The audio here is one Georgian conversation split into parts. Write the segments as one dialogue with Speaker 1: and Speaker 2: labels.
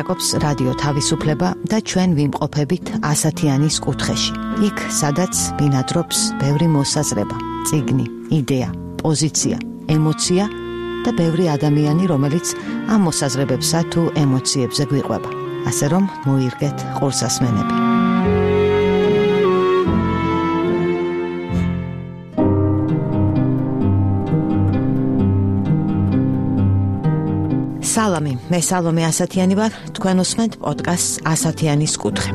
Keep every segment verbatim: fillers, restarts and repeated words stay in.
Speaker 1: ლაპარაკობს რადიო თავისუფლება და ჩვენ ვიმყოფებით ასათიანის კუთხეში. იქ, სადაც ბინადრობს ბევრი მოსაზრება, წიგნი, იდეა, პოზიცია, ემოცია და ბევრი ადამიანი, რომელიც ამ მოსაზრებებსა თუ ემოციებზე გვიყვება. ასე რომ მოირგეთ ყურსასმენები. სალამი, მე სალომე ასათიანი ვარ, თქვენ უსმენთ პოდკასტს ასათიანის კუთხე.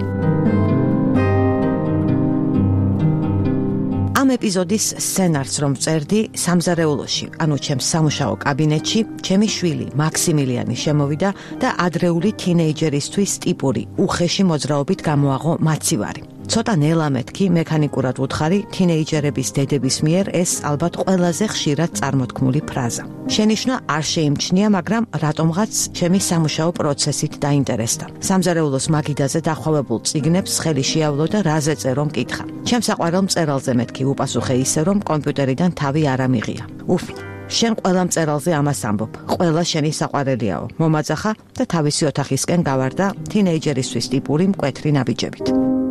Speaker 1: ამ ეპიზოდის სცენარს რომ წერდი სამზარეულოში, ანუ ჩემს სამუშაო კაბინეტში, ჩემი შვილი მაქსიმილიანი შემოვიდა და ადრეული თინეიჯერისთვის ტიპური უხეში მოძრაობით გამოაღო მაცივარი. ცოტა ნელამეთქი მექანიკურად ვუთხარი თინეიჯერების დედების მიერ ეს ალბათ ყველაზე ხშირად წარმოთქმული ფრაზა. შენიშვნა არ შეიმჩნია, მაგრამ რატომღაც ჩემი სამუშაო პროცესით დაინტერესდა. სამზარეულოს მაგიდაზე დახვევებულ წიგნებს ხელი შეავლო და რაზე წერო მკითხა. ჩემს საყვარელ მწერალზე მეთქი უპასუხე ისე, რომ კომპიუტერიდან თავი არ ამიღია. უფ, შენ ყველა მწერალზე ამას ამბობ. ყველა შენი საყვარელიაო. მომაძახა და თავისი ოთახისკენ გავარდა თინეიჯერისთვის ტიპური მკვეთრი ნაბიჯებით.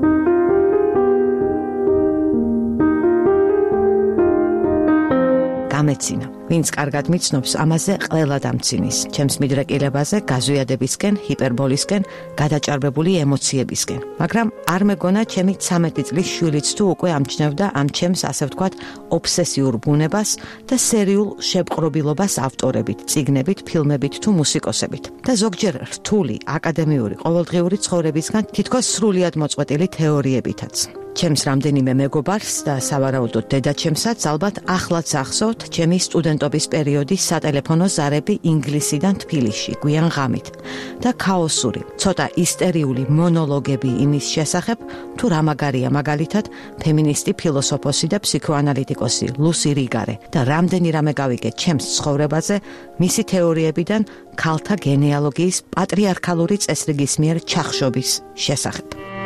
Speaker 1: ამეცინა. ვინც კარგად მიცნობს, ამაზე ყველა დამცინის. ჩემს მიდრეკილებაზე, გაზვიადებისკენ, ჰიპერბოლისკენ, გადაჭარბებული ემოციებისკენ. მაგრამ არ მეგონა ჩემი ცამეტი წლის შვილიც თუ უკვე ამჩნევდა ამ ჩემს, ასე ვთქვათ, ობსესიურ ბუნებას და სერიულ შეპყრობილობას ავტორებით, წიგნებით, ფილმებით თუ მუსიკოსებით. და ზოგჯერ რთული აკადემიური ყოველდღიური ცხოვრებისგან თითქოს სრულიად მოწყვეტილი თეორიებითაც. ჩემს რამდენიმე მეგობარს და სავარაუდოდ დედაჩემსაც ალბათ ახლაც ახსოვთ ჩემი სტუდენტობის პერიოდის სატელეფონო ზარები ინგლისიდან თბილისში გვიან ღამით და ქაოსური, ცოტა ისტერიული მონოლოგები იმის შესახებ, თუ რა მაგარია მაგალითად ფემინისტი ფილოსოფოსი და ფსიქოანალიტიკოსი ლუსი რიგარე და რამდენი რამე გავიგე ჩემს ცხოვრებაზე მისი თეორიებიდან ქალთა გენეალოგიის პატრიარქალური წესრიგის მიერ ჩახშობის შესახებ.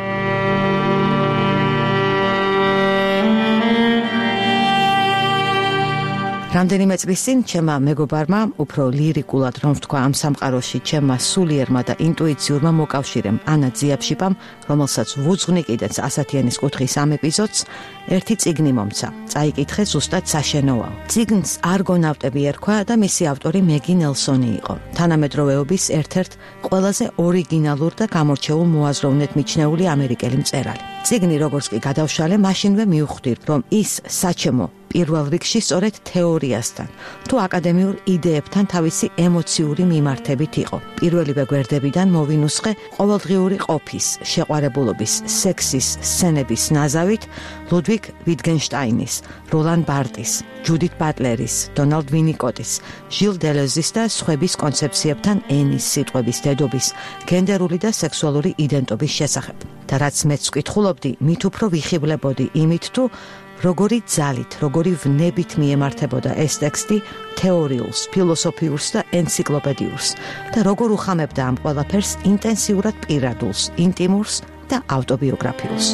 Speaker 1: რამდენიმე წლის წინ ჩემმა მეგობარმა, უფრო ლირიკულად რომ ვთქვა ამ სამყაროში, ჩემმა სულიერმა და ინტუიციურმა მოკავშირემ ანა ძიაფშიპამ, რომელსაც ვუძღვნი კიდეც ასათიანის კუთხის ამ ეპიზოდს, ერთი წიგნი მომცა. წაიკითხე ზუსტად საშენოაო. წიგნს არგონავტები ერქვა და მისი ავტორი მეგი ნელსონი იყო. თანამედროვეობის ერთ-ერთ ყველაზე ორიგინალურ და გამორჩეულ მოაზროვნედ მიჩნეული ამერიკელი მწერალი. წიგნი როგორც კი გადავშალე, მაშინვე მივხვდი, რომ ის საჩემო პირველ რიგში სწორედ თეორიასთან თუ აკადემიურ იდეებთან თავისი ემოციური მიმართებით იყო. პირველივე გვერდებიდან მოვინუსხე ყოველდღიური ყოფის, შეყვარებულობის, სექსის სცენების ნაზავით ლუდვიგ ვიტგენშტაინის, როლან ბარტის, ჯუდით ბატლერის, დონალდ ვინიკოტის, ჟილ დელეზის და სხვების კონცეფციებთან ენის, სიტყვების, დედობის, გენდერული და სექსუალური იდენტობის შესახებ. და რაც მეც ვკითხულობდი, მით უფრო ვიხიბლებოდი იმით თუ როგორი ძალით, როგორი ვნებით მიემართებოდა ეს ტექსტი თეორიულს, ფილოსოფიურს და ენციკლოპედიურს და როგორ უხამებდა ამ ყველაფერს ინტენსიურად პირადულს, ინტიმურს და ავტობიოგრაფიულს.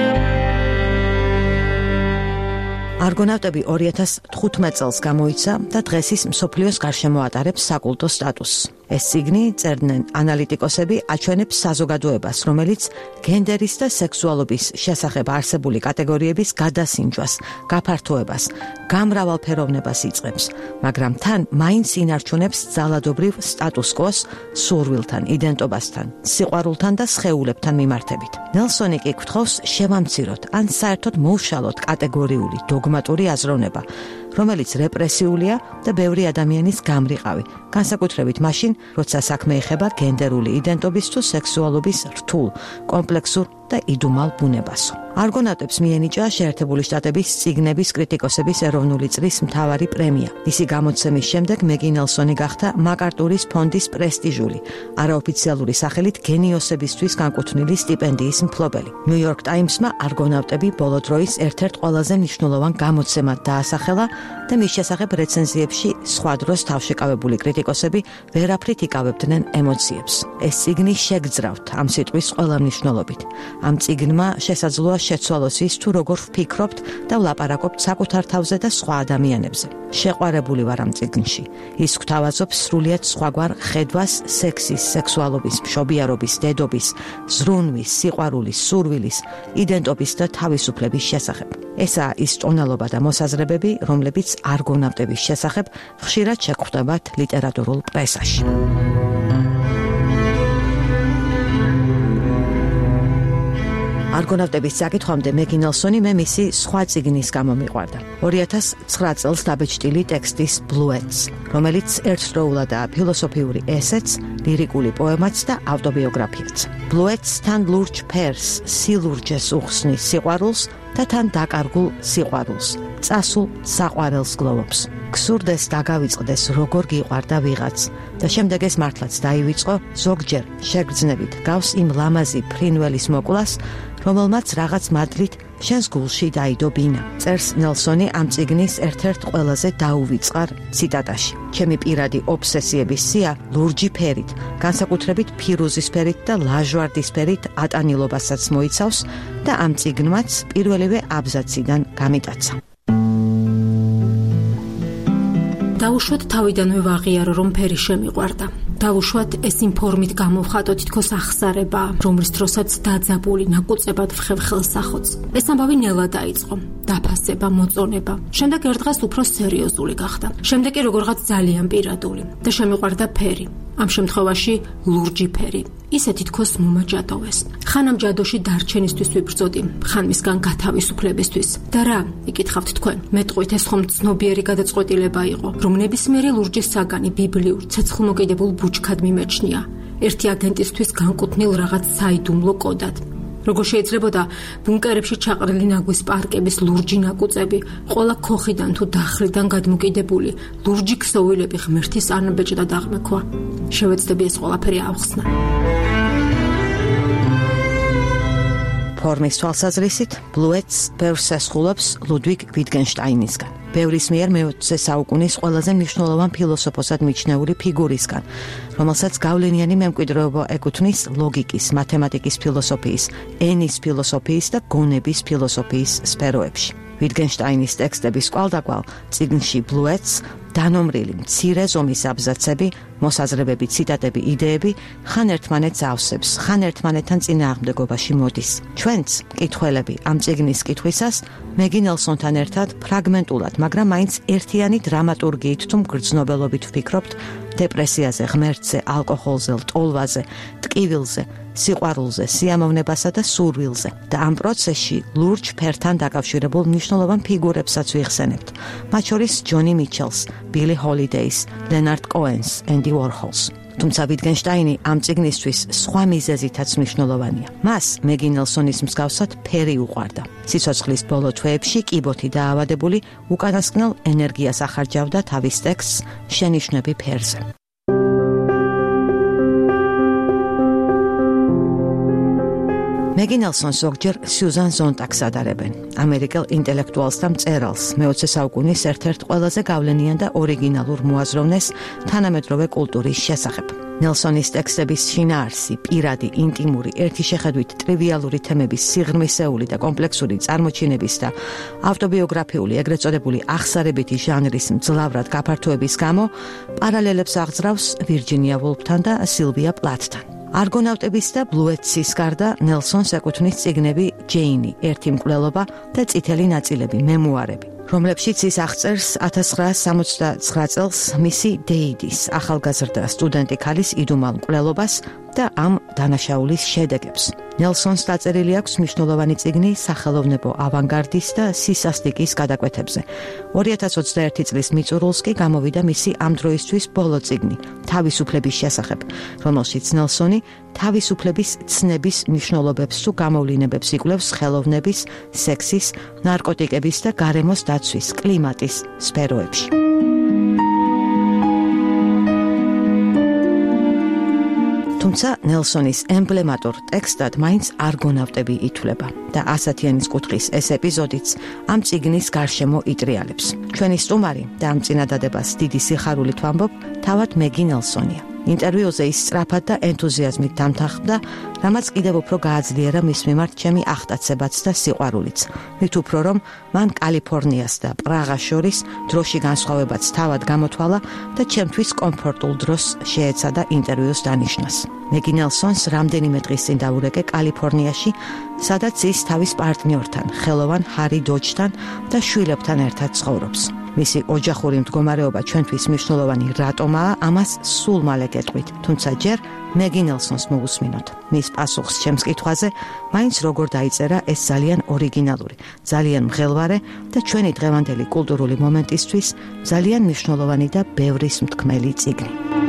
Speaker 1: არგონავტები ორი ათას თხუთმეტ წელს გამოიცა და დღეს ის მსოფლიოს გარშემო ატარებს საკულტო სტატუსს. ეს წიგნი, წერდნენ ანალიტიკოსები, აჩვენებს საზოგადოებას, რომელიც გენდერის და სექსუალობის შესახებ არსებული კატეგორიების გადასინჯვას, გაფართოებას, გამრავალფეროვნებას იწყებს, მაგრამ თან მაინც ინარჩუნებს ძალადობრივ სტატუს-კვოს სურვილთან, იდენტობასთან, სიყვარულთან და სხეულებთან მიმართებით. ნელსონი კი გთხოვს შევამციროთ, ან საერთოდ მოვშალოთ კატეგორიული, დოგმატური აზროვნება, რომელიც რეპრესიულია და ბევრი ადამიანის გამრიყავი, განსაკუთრებით მაშინ, როცა საქმე ეხება გენდერული იდენტობის თუ სექსუალობის რთულ, კომპლექსურ და იდუმალ ბუნებასო. არგონავტებს მიენიჭა შეერთებული შტატების წიგნების კრიტიკოსების ეროვნული წრის მთავარი პრემია. მისი გამოცემის შემდეგ მეგი ნელსონი გახდა მაკარტურის ფონდის პრესტიჟული, არაოფიციალური სახელით გენიოსებისთვის განკუთვნილი სტიპენდიის მფლობელი. ნიუ-იორკ ტაიმსმა არგონავტები ბოლო დროის ერთ-ერთ ყველაზე მნიშვნელოვან გამოცემად დაასახელა და მის შესახებ რეცენზიებში სხვა დროს თავშეკავებული კრიტიკოსები ვერაფრით იკავებდნენ ემოციებს. ეს წიგნი შეგძრავთ ამ სიტყვის ყველა მნიშვნელობით. ამ წიგნმა შესაძლოა შეცვალოს ის, თუ როგორ ვფიქრობთ და ვლაპარაკობთ საკუთარ თავზე და სხვა ადამიანებზე. შეყვარებული ვარ ამ წიგნში. ის გვთავაზობს სრულიად სხვაგვარ ხედვას სექსის, სექსუალობის, მშობიარობის, დედობის, ზრუნვის, სიყვარულის, სურვილის, იდენტობის და თავისუფლების შესახებ. ესაა ის ტონალობა და მოსაზრებები, რომლებიც არგონავტების შესახებ ხშირად შეგხვდებათ ლიტერატურულ პრესაში. არგონავტების საკითხამდე მეგი ნელსონი მე მისი სხვა წიგნის გამო მიყვარდა. ორი ათას ცხრა წელს დაბეჭდილი ტექსტის ბლუეტს, რომელიც ერთდროულადაა ფილოსოფიური ესეც, ლირიკული პოემაც და ავტობიოგრაფიაც. ბლუეტს თან ლურჯ ფერს, სილურჯეს უხსნის სიყვარულს და თან დაკარგულ სიყვარულს, წასულ საყვარელს გლოვობს. გსურდეს დაგავიწყდეს როგორ გიყვარდა ვიღაც და შემდეგ ეს მართლაც დაივიწყო, ზოგჯერ შეგრძნებით გავს იმ ლამაზი ფრინველის მოკვლას, რომელმაც რაღაც მადლით შენს გულში დაიდო ბინა. წერს ნელსონი ამ წიგნის ერთ-ერთ ყველაზე დაუვიწყარ ციტატაში. ჩემი პირადი ობსესიების სია ლურჯი ფერით, განსაკუთრებით ფირუზის ფერით და ლაჟვარდის ფერით ატანილობასაც მოიცავს და ამ წიგნმაც პირველივე აბზაციდან გამიტაცა.
Speaker 2: დაუშვათ თავიდანვე ვაღიარო, რომ ფერი შემიყვარდა. დავუშვათ ეს იმ ფორმით გამოვხატო, თითქოს ახსარება, რომლის დროსაც დაძაბული ნაკუწებად ვხევ ხელსახოც. ეს ამბავი ნელა დაიწყო, დაფასება, მოწონება. შემდეგ ერთ დღეს უფრო სერიოზული გახდა. შემდეგ კი როგორღაც ძალიან პირადული და შემიყვარდა ფერი. ამ შემთხვევაში ლურჯი ფერი. ისე თითქოს მომაჯადოვეს. ხან ამ ჯადოში დარჩენისთვის ვიბრძოდი, ხან მისგან გათავისუფლებისთვის. და რა, იკითხავთ თქვენ, მეტყვით ეს ხომ ცნობიერი გადაწყვეტილება იყო, რომ ნებისმიერი ლურჯის საგანი ბიბლიურ, ცეცხლმოკიდებულ ბუჩქად მიმეჩნია, ერთი აგენტისთვის განკუთვნილ რაღაც საიდუმლო კოდად. როგორ შეიძლებოდა ბუნკერებში ჩაყრილი ნაგვის პარკების ლურჯი ნაკუწები, ყველა ქოხიდან თუ დახლიდან გადმოკიდებული ლურჯი ქსოვილები ღმერთის ანაბეჭდად აღმექვა. შევეცდები ეს ყველაფერი ავხსნა.
Speaker 1: ფორმის თვალსაზრისით ბლუეტს ბევრს ესხულობს ლუდვიგ ვიტგენშტაინისგან. ბევრის მიერ მეოცე საუკუნის ყველაზე მნიშვნელოვან ფილოსოფოსად მიჩნეული ფიგურისგან, რომელსაც გავლენიანი მემკვიდრეობა ეკუთვნის ლოგიკის, მათემატიკის ფილოსოფიის, ენის ფილოსოფიის და გონების ფილოსოფიის სფეროებში. ვიტგენშტაინის ტექსტების კვალდაკვალ წიგნში ბლუეტს დანომრილი მცირე ზომის აბზაცები, მოსაზრებები, ციტატები, იდეები ხან ერთმანეთს ავსებს, ხან ერთმანეთთან წინააღმდეგობაში მოდის. ჩვენც, მკითხველები, ამ წიგნის კითხვისას მეგი ნელსონთან ერთად ფრაგმენტულად, მაგრამ მაინც ერთიანი დრამატურგიით თუ მგრძნობელობით ვფიქრობთ დეპრესიაზე, ღმერთზე, ალკოჰოლზე, ლტოლვაზე, ტკივილზე, სიყვარულზე, სიამოვნებასა და სურვილზე და ამ პროცესში ლურჯ ფერთან დაკავშირებულ მნიშვნელოვან ფიგურებსაც ვიხსენებთ. მათ შორის ჯონი მიჩელს, ბილი ჰოლიდეის, ლენარდ კოენს, ენდი ვორჰოლს. თუმცა ვიტგენშტაინი ამ წიგნისთვის სხვა მიზეზითაც მნიშვნელოვანია. მას მეგი ნელსონის მსგავსად ფერი უყვარდა. სიცოცხლის ბოლო თვეებში კიბოთი დაავადებული უკანასკნელ ენერგიას ახარჯავდა თავის ტექსტს შენიშვნები ფერზე. მეგი ნელსონს ზოგჯერ სიუზან ზონტაგს ადარებენ, ამერიკელ ინტელექტუალს და მწერალს, მეოცე საუკუნის ერთ-ერთ ყველაზე გავლენიან და ორიგინალურ მოაზროვნეს თანამედროვე კულტურის შესახებ. ნელსონის ტექსტების შინაარსი, პირადი, ინტიმური, ერთი შეხედვით ტრივიალური თემების სიღრმისეული და კომპლექსური წარმოჩინების და ავტობიოგრაფიული, ეგრეთ წოდებული ახსარებითი ჟანრის მძლავრად გაფართოების გამო პარალელებს აღძრავს ვირჯინია ვულფთან და სილვია პლათთან. არგონავტების და ბლუეტსის გარდა ნელსონს ეკუთვნის წიგნები ჯეინი, ერთი მკვლელობა და წითელი ნაწილები, მემუარები, რომლებშიც ის აღწერს ათას ცხრაას სამოცდაცხრა წელს მისი დეიდის, ახალგაზრდა სტუდენტი ქალის იდუმალ მკვლელობას და ამ დანაშაულის შედეგებს. ნელსონს დაწერილი აქვს მნიშვნელოვანი წიგნი სახელოვნებო ავანგარდის და სისასტიკის გადაკვეთებზე. ორი ათას ოცდაერთი წლის მიწურულს კი გამოვიდა მისი ამ დროისთვის ბოლო წიგნი, თავისუფლების შესახებ, რომელშიც ნელსონი თავისუფლების ცნების მნიშვნელობებს თუ გამოვლინებებს იკვლევს ხელოვნების, სექსის, ნარკოტიკების და გარემოს დაცვის, კლიმატის სფეროებში. თუმცა ნელსონის ემბლემატურ ტექსტად მაინც არგონავტები ითვლება და ასათიანის კუთხის ეს ეპიზოდიც ამ წიგნის გარშემო იტრიალებს. ჩვენი სტუმარი და ამ წინადადებას დიდი სიხარულით ვამბობ თავად მეგი ნელსონია. ინტერვიუზე ის სწრაფად და ენთუზიაზმით დამთანხმდა, რამაც კიდევ უფრო გააძლიერა მის მიმართ ჩემი ახტაცებაც და სიყვარულიც. მით უფრო რომ მან კალიფორნიას და პრაღას შორის დროში განსხვავებაც თავად გამოთვალა და ჩემთვის კომფორტულ დროს შეეცადა ინტერვიუს დანიშნას. მეგი ნელსონს რამდენიმე დღის წინ დაურეკე კალიფორნიაში, სადაც ის თავის პარტნიორთან, ხელოვან ჰარი დოჯთან და შვილებთან ერთად ცხოვრობს. მისი ოჯახური მდგომარეობა ჩვენთვის მნიშვნელოვანი რატომაა, ამას სულ მალე გეტყვით, თუმცა ჯერ მეგი ნელსონს მოვუსმინოთ. მის პასუხს ჩემს კითხვაზე, მაინც როგორ დაიწერა ეს ძალიან ორიგინალური, ძალიან მღელვარე და ჩვენი დღევანდელი კულტურული მომენტისთვის ძალიან მნიშვნელოვანი და ბევრის მთქმელი წიგნი.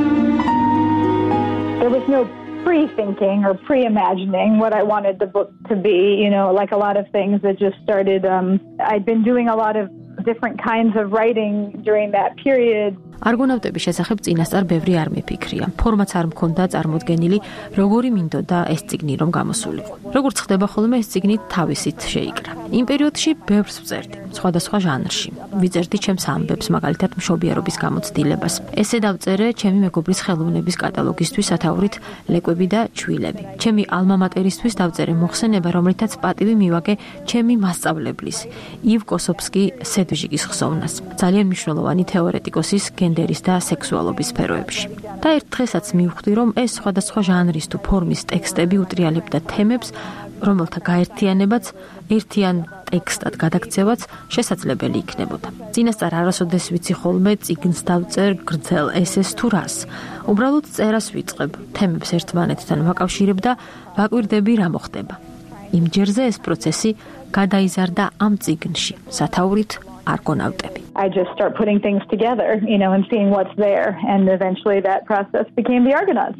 Speaker 3: There was no pre-thinking or pre-imagining what I wanted the book to be, you know, like a lot of things that just started. Um, I'd been doing a lot of different kinds of writing during that period.
Speaker 2: არგონავტების შესახებ წინასწარ ბევრი არ მიფიქრია. ფორმაც არ მქონდა წარმოდგენილი, როგორი მინდოდა ეს წიგნი რომ გამოსულიყო. როგორც ხდება ხოლმე, ეს წიგნი თავისით შეიკრა. იმ პერიოდში ბევრს ვწერდი, სხვადასხვა ჟანრში. ვიწერდი ჩემს ამბებს, მაგალითად მშობიარობის გამოცდილებას. ესე დავწერე ჩემი მეგობრის ხელოვნების კატალოგისთვის სათაურით ლეკვები და ჩვილები. ჩემი ალმა-მატერისთვის დავწერე მოხსენება, რომლითაც პატივი მივაგე ჩემი მასწავლებლის, ივ კოსოფსკი სედვიჟიკის ხსოვნას. ძალიან მნიშვნელოვანი თეორეტიკოსის გენდერის და სექსუალობის სფეროებში. და ერთ დღესაც მივხვდი, რომ ეს სხვადასხვა ჟანრის თუ ფორმის ტექსტები უტრიალებდა თემებს, რომელთა გაერთიანებაც ერთიან ტექსტად გადაქცევაც შესაძლებელი იქნებოდა. წინასწარ არასოდეს ვიცი ხოლმე წიგნს დავწერ გრძელ ესეს თუ რას. უბრალოდ წერას ვიწყებ, თემებს ერთმანეთთან ვაკავშირებ და ვაკვირდები რა მოხდება. იმ ჯერზე ეს პროცესი გადაიზარდა ამ წიგნში, სათაურით არგონავტები.
Speaker 3: I just start putting things together, you know, and seeing what's there, and eventually that process became the Argonauts.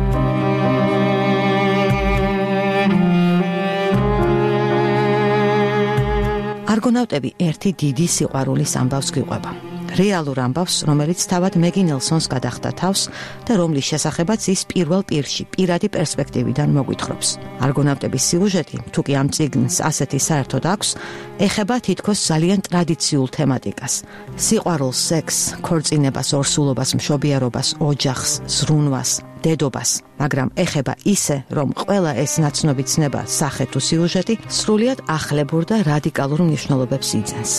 Speaker 1: არგონავტები ერთი დიდი სიყვარულის ამბავს გვიყვება. რეალურ ამბავს, რომელიც თავად მეგი ნელსონს გადახდა თავს და რომლის შესახებაც ის პირველ პირში, პირადი პერსპექტივიდან მოგვითხრობს. არგონავტების სიუჟეტი, თუ კი ამ წიგნს ასეთი საერთოდ აქვს, ეხება თითქოს ძალიან ტრადიციულ თემატიკას. სიყვარულს, სექსს, ქორწინებას, ორსულობას, მშობიარობას, ოჯახს, ზრუნვას, დედობას, მაგრამ ეხება ისე, რომ ყველა ეს ნაცნობი ცნება, სახე თუ სიუჟეტი სრულიად ახლებურ და რადიკალურ მნიშვნელობებს იძენს.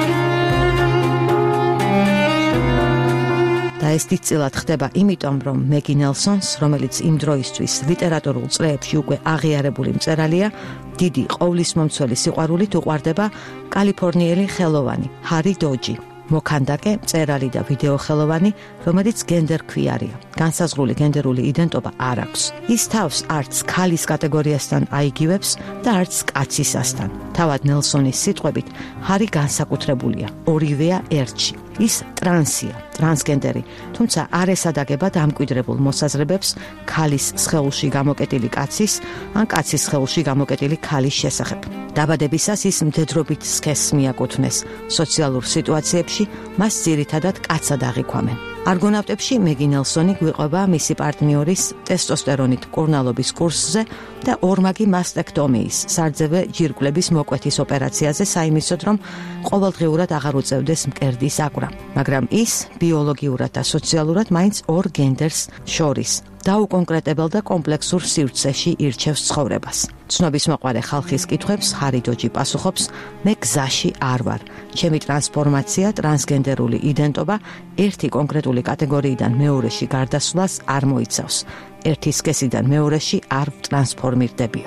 Speaker 1: და ეს დიდწილად ხდება იმიტომ, რომ მეგი ნელსონს, რომელიც იმ დროისთვის ლიტერატურულ წრეებში უკვე აღიარებული მწერალია, დიდი ყოვლისმომცველი სიყვარულით უყვარდება კალიფორნიელი ხელოვანი ჰარი დოჯი, მოქანდაკე, მწერალი და ვიდეო ხელოვანი, რომელიც გენდერქვიარია. განსაზღვრული გენდერული იდენტობა არ აქვს. ის თავს არც ქალის კატეგორიასთან აიგივებს და არც კაცისასთან. თავად ნელსონის სიტყვებით, ჰარი განსაკუთრებულია, ორივეა ერთში. ის ტრანსია, ტრანსგენდერი, თუმცა არ ესადაგება დამკვიდრებულ მოსაზრებებს ქალის სხეულში გამოკეტილი კაცის ან კაცის სხეულში გამოკეტილი ქალის შესახებ. დაბადებისას ის მდედრობით სქესს მიაკუთვნეს. სოციალურ სიტუაციებში მას ძირითადად კაცად აღიქვამენ. არგონავტებში მეგი ნელსონი გვიყვება მისი პარტნიორის ტესტოსტერონით მკურნალობის კურსზე და ორმაგი მასტექტომიის, სარძევე ჯირკვლების მოკვეთის ოპერაციაზე საიმისოდ, რომ ყოველდღიურად აღარ უწევდეს მკერდის აკვრა. მაგრამ ის ბიოლოგიურად და სოციალურად მაინც ორ გენდერს შორის დაუკონკრეტებელ და კომპლექსურ სივრცეში ირჩევს ცხოვრებას. ცნობის მოყვარე ხალხის კითხვებს ჰარი დოჯი პასუხობს, მე გზაში არ ვარ. ჩემი ტრანსფორმაცია, ტრანსგენდერული იდენტობა ერთი კონკრეტული კატეგორიიდან მეორეში გარდასვლას არ მოიცავს. ერთი სქესიდან მეორეში არ ტრანსფორმირდებიო.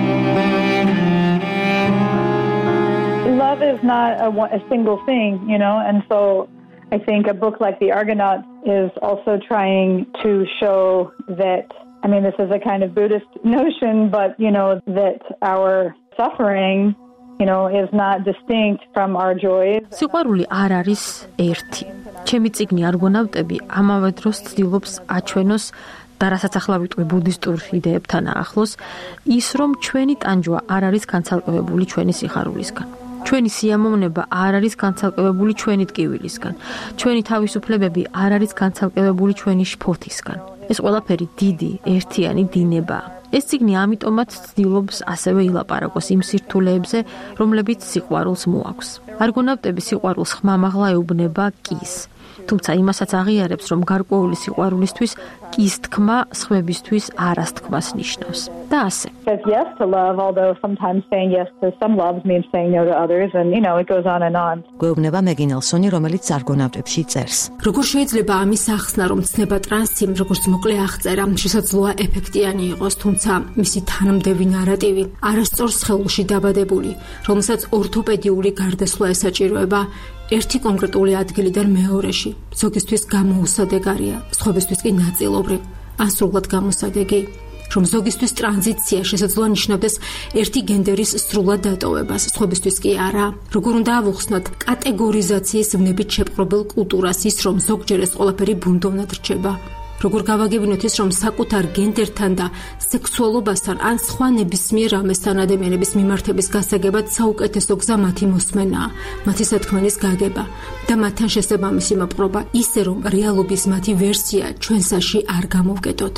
Speaker 3: Love is not a, a single thing, you know, and so I think a book like The Argonauts is also trying to show that, I mean, this is a kind of Buddhist notion, but, you know, that our suffering, you know, is not distinct from our joys.
Speaker 2: სიყვარული არ არის ერთი. ჩემი წიგნი არგონავტები ამავე დროს ცდილობს აჩვენოს და რასაც ახლა ვიტყვი ბუდისტურ იდეებთან ახლოს, ის რომ ჩვენი ტანჯვა არ არის განცალკევებული ჩვენი სიხარულისგან. ჩვენი სიამოვნება არ არის განცალკევებული ჩვენი ტკივილისგან. ჩვენი თავისუფლებები არ არის განცალკევებული ჩვენი შფოთისგან. ეს ყველაფერი დიდი, ერთიანი დინებაა. ეს წიგნი ამიტომაც ცდილობს ასევე ილაპარაკოს იმ სირთულეებზე, რომლებიც სიყვარულს მოაქვს. არგონავტები სიყვარულს ხმამაღლა ეუბნება კის. თუმცა იმასაც აღიარებს, რომ გარკვეული სიყვარულისთვის კის თქმა სხვებისთვის არას თქმას ნიშნავს. და ასე.
Speaker 3: Says yes to love, although sometimes saying yes to some loves means saying no to others, and you know, it goes on and on.
Speaker 1: გვეუბნება მეგი ნელსონი, რომელიც არგონავტებში წერს.
Speaker 2: როგორ შეიძლება ამის ახსნა, რომ ცნება ტრანსი, როგორც მოკლე აღწერა, შესაძლოა ეფექტიანი იყოს, თუმცა მისი თანმდევი ნარატივი არასწორ სხეულში დაბადებული, რომელსაც ორთოპედიული გარდასვლა ესაჭიროება ერთი კონკრეტული ადგილიდან მეორეში, ზოგისთვის გამოუსადეგარია, სხვებისთვის კი ნაწილობრივ, ან სრულად გამოსადეგი, რომ ზოგისთვის ტრანზიცია შესაძლოა ნიშნავდეს ერთი გენდერის სრულად დატოვებას, სხვებისთვის კი არა. როგორ უნდა ავუხსნათ კატეგორიზაციის ვნებით შეპყრობილ კულტურას ის, რომ ზოგჯერ ეს ყველაფერი ბუნდოვნად რჩება. როგორ გავაგებინოთ ის, რომ საკუთარ გენდერთან და სექსუალობასთან ან სხვა ნებისმიერ ამესთან ადამიანების მიმართების გასაგებად საუკეთესო გზა მათი მოსმენაა, მათი სათქმენის გაგება და მათთან შესაბამისი მოპყრობა ისე, რომ რეალობის მათი ვერსია ჩვენსაში არ გამოვკეტოთ.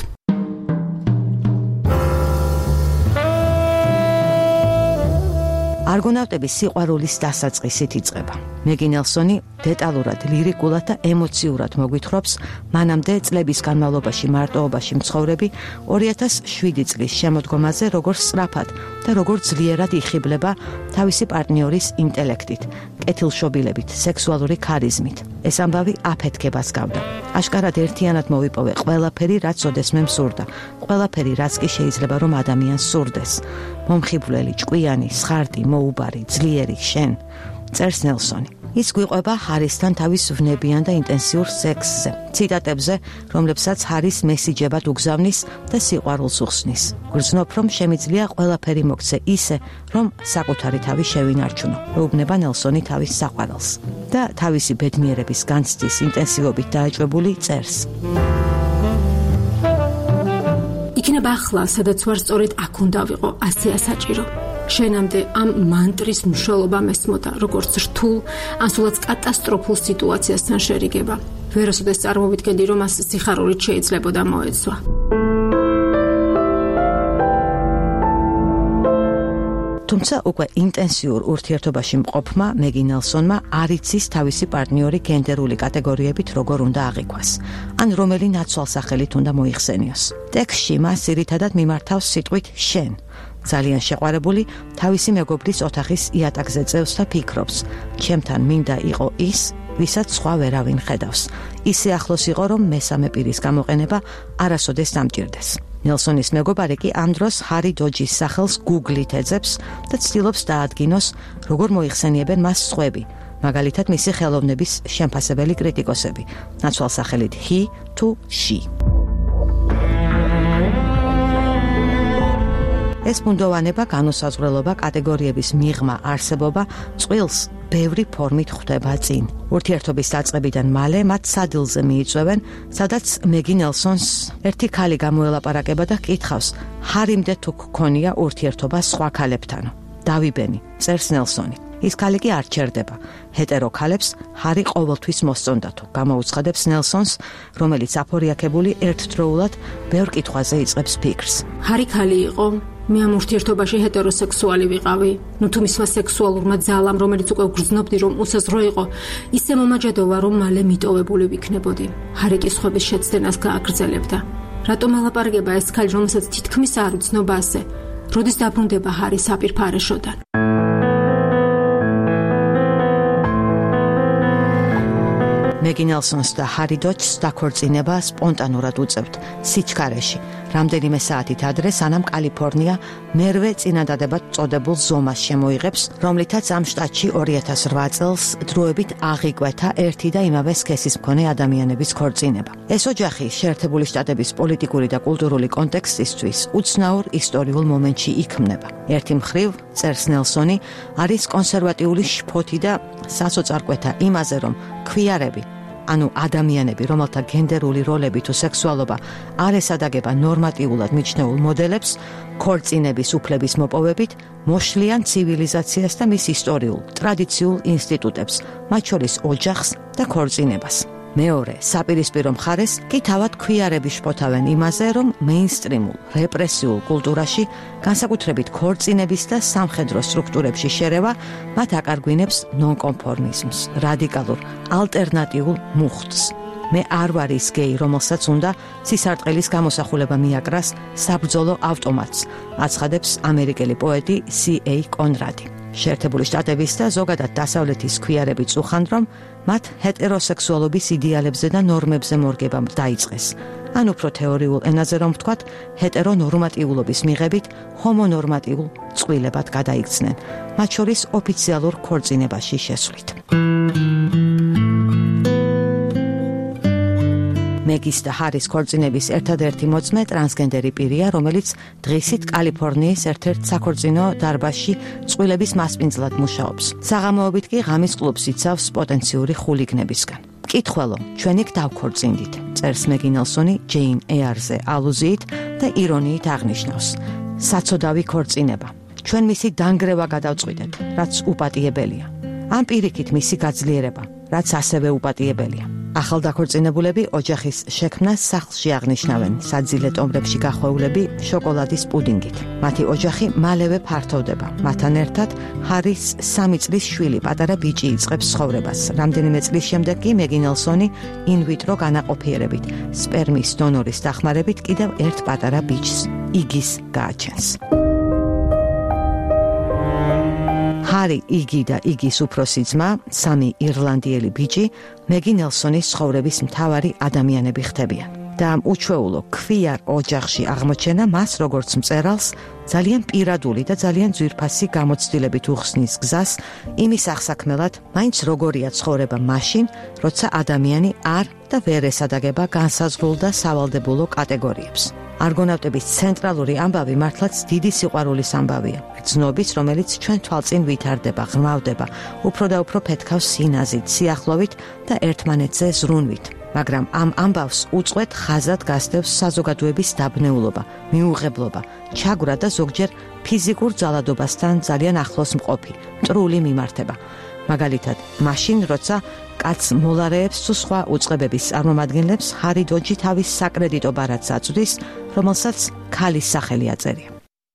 Speaker 1: არგონავტების სიყვარულის დასაწყისით იწყება. მეგი ნელსონი დეტალურად, ლირიკულად და ემოციურად მოგვითხრობს მანამდე წლების განმავლობაში მარტოობაში მცხოვრები ორი ათას შვიდი წლის შემოდგომაზე, როგორ სწრაფად და როგორ ძლიერად იხიბლება თავისი პარტნიორის ინტელექტით, კეთილშობილებით, სექსუალური ქარიზმით. ეს ამბავი აფეთქებას გავდა. აშკარად ერთიანად მოვიპოვე ყველაფერი, რაც ოდესმე მსურდა, ყველაფერი, რაც კი შეიძლება რომ ადამიანს სურდეს. მომხიბვლელი, ჭკვიანი, სხარტი, მოუბარი, ძლიერი, შენ. წერს ნელსონი. ის გვიყვება ჰარისთან თავის ვნებიან და ინტენსიურ სექსზე, ციტატებზე, რომლებსაც ჰარის მესიჯებად უგზავნის და სიყვარულს უხსნის. გრძნობ, რომ შემიძლია ყველაფერი მოგცე ისე, რომ საკუთარი თავი შევინარჩუნო. ეუბნება ნელსონი თავის საყვარელს და თავისი ბედნიერების განცდის ინტენსივობით დაეჭვებული წერს.
Speaker 2: იქნება ახლა, სადაც ვარ სწორედ აქ უნდა ვიყო, ასეა საჭირო. შენამდე ამ მანტრის მნიშვნელობა მესმოდა, როგორც რთულ, ან სულაც კატასტროფულ სიტუაციასთან შერიგება. ვერასოდეს წარმოვიდგენდი, რომ მას სიხარულით შეიძლებოდა მოეცვა.
Speaker 1: თუმცა უკვე ინტენსიურ ურთიერთობაში მყოფმა მეგი ნელსონმა არ იცის თავისი პარტნიორი გენდერული კატეგორიებით როგორ უნდა აღიქვას, ან რომელი ნაცვალსახელით უნდა მოიხსენიოს. ტექსტში მას ძირითადად მიმართავს სიტყვით შენ. ძალიან შეყვარებული თავისი მეგობრის ოთახის იატაკზე წევს და ფიქრობს, ჩემთან მინდა იყო ის, ვისაც სხვა ვერავინ ხედავს. ისე ახლოს იყო, რომ მესამე პირის გამოყენება არასოდეს დამჭირდეს. ნელსონის მეგობარი კი ამ დროს ჰარი დოჯის სახელს Google-ით ეძებს და ცდილობს დაადგინოს, როგორ მოიხსენიებენ მას სხვები, მაგალითად მისი ხელოვნების შემფასებელი კრიტიკოსები, ნაცვალსახელით he to she. ეს ბუნდოვანება, განუსაზღვრელობა, კატეგორიების მიღმა, არსებობა წყვილს ბევრი ფორმით ხვდება წინ. ურთიერთობის დაწყებიდან მალე მათ სადილზე მიიწვევენ, სადაც მეგი ნელსონს ერთი ქალი გამოელაპარაკება და კითხავს, ჰარიმდე თუ გქონია ურთიერთობა სხვა ქალებთან. დავიბენი, წერს ნელსონი. ის ქალი კი არ ჩერდება. ჰეტერო ქალებს ჰარი ყოველთვის მოსწონდათო, გამოუცხადებს ნელსონს, რომელიც აფორიაქებული ერთდროულად ბევრ კითხვაზე იწყებს ფიქრს.
Speaker 2: ჰარი ქალი იყო, მე ამ ურთიერთობაში ჰეტეროსექსუალი ვიყავი. ნუ თუ მისმა სექსუალურმა ძალამ, რომელიც უკვე გრძნობდი, რომ უსაზღვრო იყო, ისე მომაჯადოვა, რომ მალე მიტოვებული ვიქნებოდი. ჰარი კი სხვების შეცდენას გააგრძელებდა. რატომ ელაპარაკება ეს ქალი, რომელსაც თითქმის არ უცნობა ასე? როდის დაბრუნდება ჰარი საპირფარეშოდან?
Speaker 1: მეგი ნელსონს და ჰარი დოჯს დაქორწინება სპონტანურად უწევთ სიჩქარეში. რამდენიმე საათით ადრე, სანამ კალიფორნია მერვე წინადადებად წოდებულ ზომას შემოიღებს, რომლითაც ამ შტატში ორი ათას რვა წელს დროებით აღიკვეთა ერთი და იმავე სქესის მქონე ადამიანების ქორწინება. ეს ოჯახი შეერთებული შტატების პოლიტიკური და კულტურული კონტექსტისთვის უცნაურ ისტორიულ მომენტში იქმნება. ერთი მხრივ, წერს ნელსონი, არის კონსერვატიული შფოთი და სასოწარკვეთა იმაზე, რომ ქვიარები, ანუ ადამიანები, რომელთა გენდერული როლები თუ სექსუალობა არ ესადაგება ნორმატიულად მიჩნეულ მოდელებს, ქორწინების უფლების მოპოვებით მოშლიან ცივილიზაციას და მის ისტორიულ, ტრადიციულ ინსტიტუტებს, მათ შორის ოჯახს და ქორწინებას. მეორე, საპირისპირო მხარეს კი თავად ქვიარები შფოთავენ იმაზე, რომ მეინსტრიმულ, რეპრესიულ კულტურაში, განსაკუთრებით ქორწინების და სამხედრო სტრუქტურებში შერევა მათ აკარგვინებს ნონკონფორმიზმს, რადიკალურ, ალტერნატიულ მუხტს. მე არ ვარ ის გეი, რომელსაც უნდა სისარტყელის გამოსახულება მიაკრას საბრძოლო ავტომატს, აცხადებს ამერიკელი პოეტი სი ეი კონრადი. შეერთებული შტატების და ზოგადად დასავლეთის ქვიარები წუხან, რომ მათ ჰეტეროსექსუალობის იდეალებზე და ნორმებზე მორგება დაიწყეს. ან უფრო თეორიულ ენაზე რომ ვთქვათ, ჰეტერონორმატიულობის მიღებით ჰომონორმატიულ წყვილებად გადაიქცნენ, მათ შორის ოფიციალურ ქორწინებაში შესვლით. მეგის და ჰარის ქორწინების ერთადერთი მოწმე ტრანსგენდერი პირია, რომელიც დღისით კალიფორნიის ერთ-ერთ საქორწინო დარბაზში წყვილების მასპინძლად მუშაობს. საღამოობით კი ღამის კლუბს იცავს პოტენციური ხულიგნებისგან. მკითხველო, ჩვენ იქ დავქორწინდით, წერს მეგი ნელსონი ჯეინ ეარზე ალუზიით და ირონიით აღნიშნავს. საცოდავი ქორწინება. ჩვენ მისი დანგრევა გადავწყვიტეთ, რაც უპატიებელია. ამ პირიქით მისი გაძლიერება, რაც ასევე უპატიებელია. ახალდაქორწინებულები ოჯახის შექმნას სახლში აღნიშნავენ, საძილე ტომრებში გახვეულები შოკოლადის პუდინგით. მათი ოჯახი მალევე ფართოვდება. მათთან ერთად ჰარის სამი წლის შვილი პატარა ბიჭი იწყებს ცხოვრებას. რამდენიმე წლის შემდეგ კი მეგი ნელსონი ინვიტრო განაყოფიერებით, სპერმის დონორის დახმარებით კიდევ ერთ პატარა ბიჭს, იგის გააჩენს. ჰარი, იგი და იგის უფროსი ძმა, სამი ირლანდიელი ბიჭი, მეგი ნელსონის ცხოვრების მთავარი ადამიანები ხდებიან. და ამ უჩვეულო ქვიარ ოჯახში აღმოჩენა მას როგორც მწერალს ძალიან პირადული და ძალიან ძვირფასი გამოცდილებით უხსნის გზას იმის აღსაქმელად, მაინც როგორია ცხოვრება მაშინ, როცა ადამიანი არ და ვერ ესადაგება განსაზღვრულ და სავალდებულო კატეგორიებს. არგონავტების ცენტრალური ამბავი მართლაც დიდი სიყვარულის ამბავია. გრძნობის, რომელიც ჩვენ თვალწინ ვითარდება, ღრმავდება, უფრო და უფრო ფეთქავს სინაზით, სიახლოვით და ერთმანეთზე ზრუნვით. მაგრამ ამ ამბავს უწყვეტ ხაზად გასდევს საზოგადოების დაბნეულობა, მიუღებლობა, ჩაგვრა და ზოგჯერ ფიზიკურ ძალადობასთან ძალიან ახლოს მყოფი, მტრული მიმართება. მაგალითად, მაშინ, როცა კაც მოლარეებს თუ სხვა უწყებების წარმომადგენლებს ჰარი დოჯი თავის საკრედიტო ბარათს აწვდის, რომელსაც ქალის სახელი აწერია.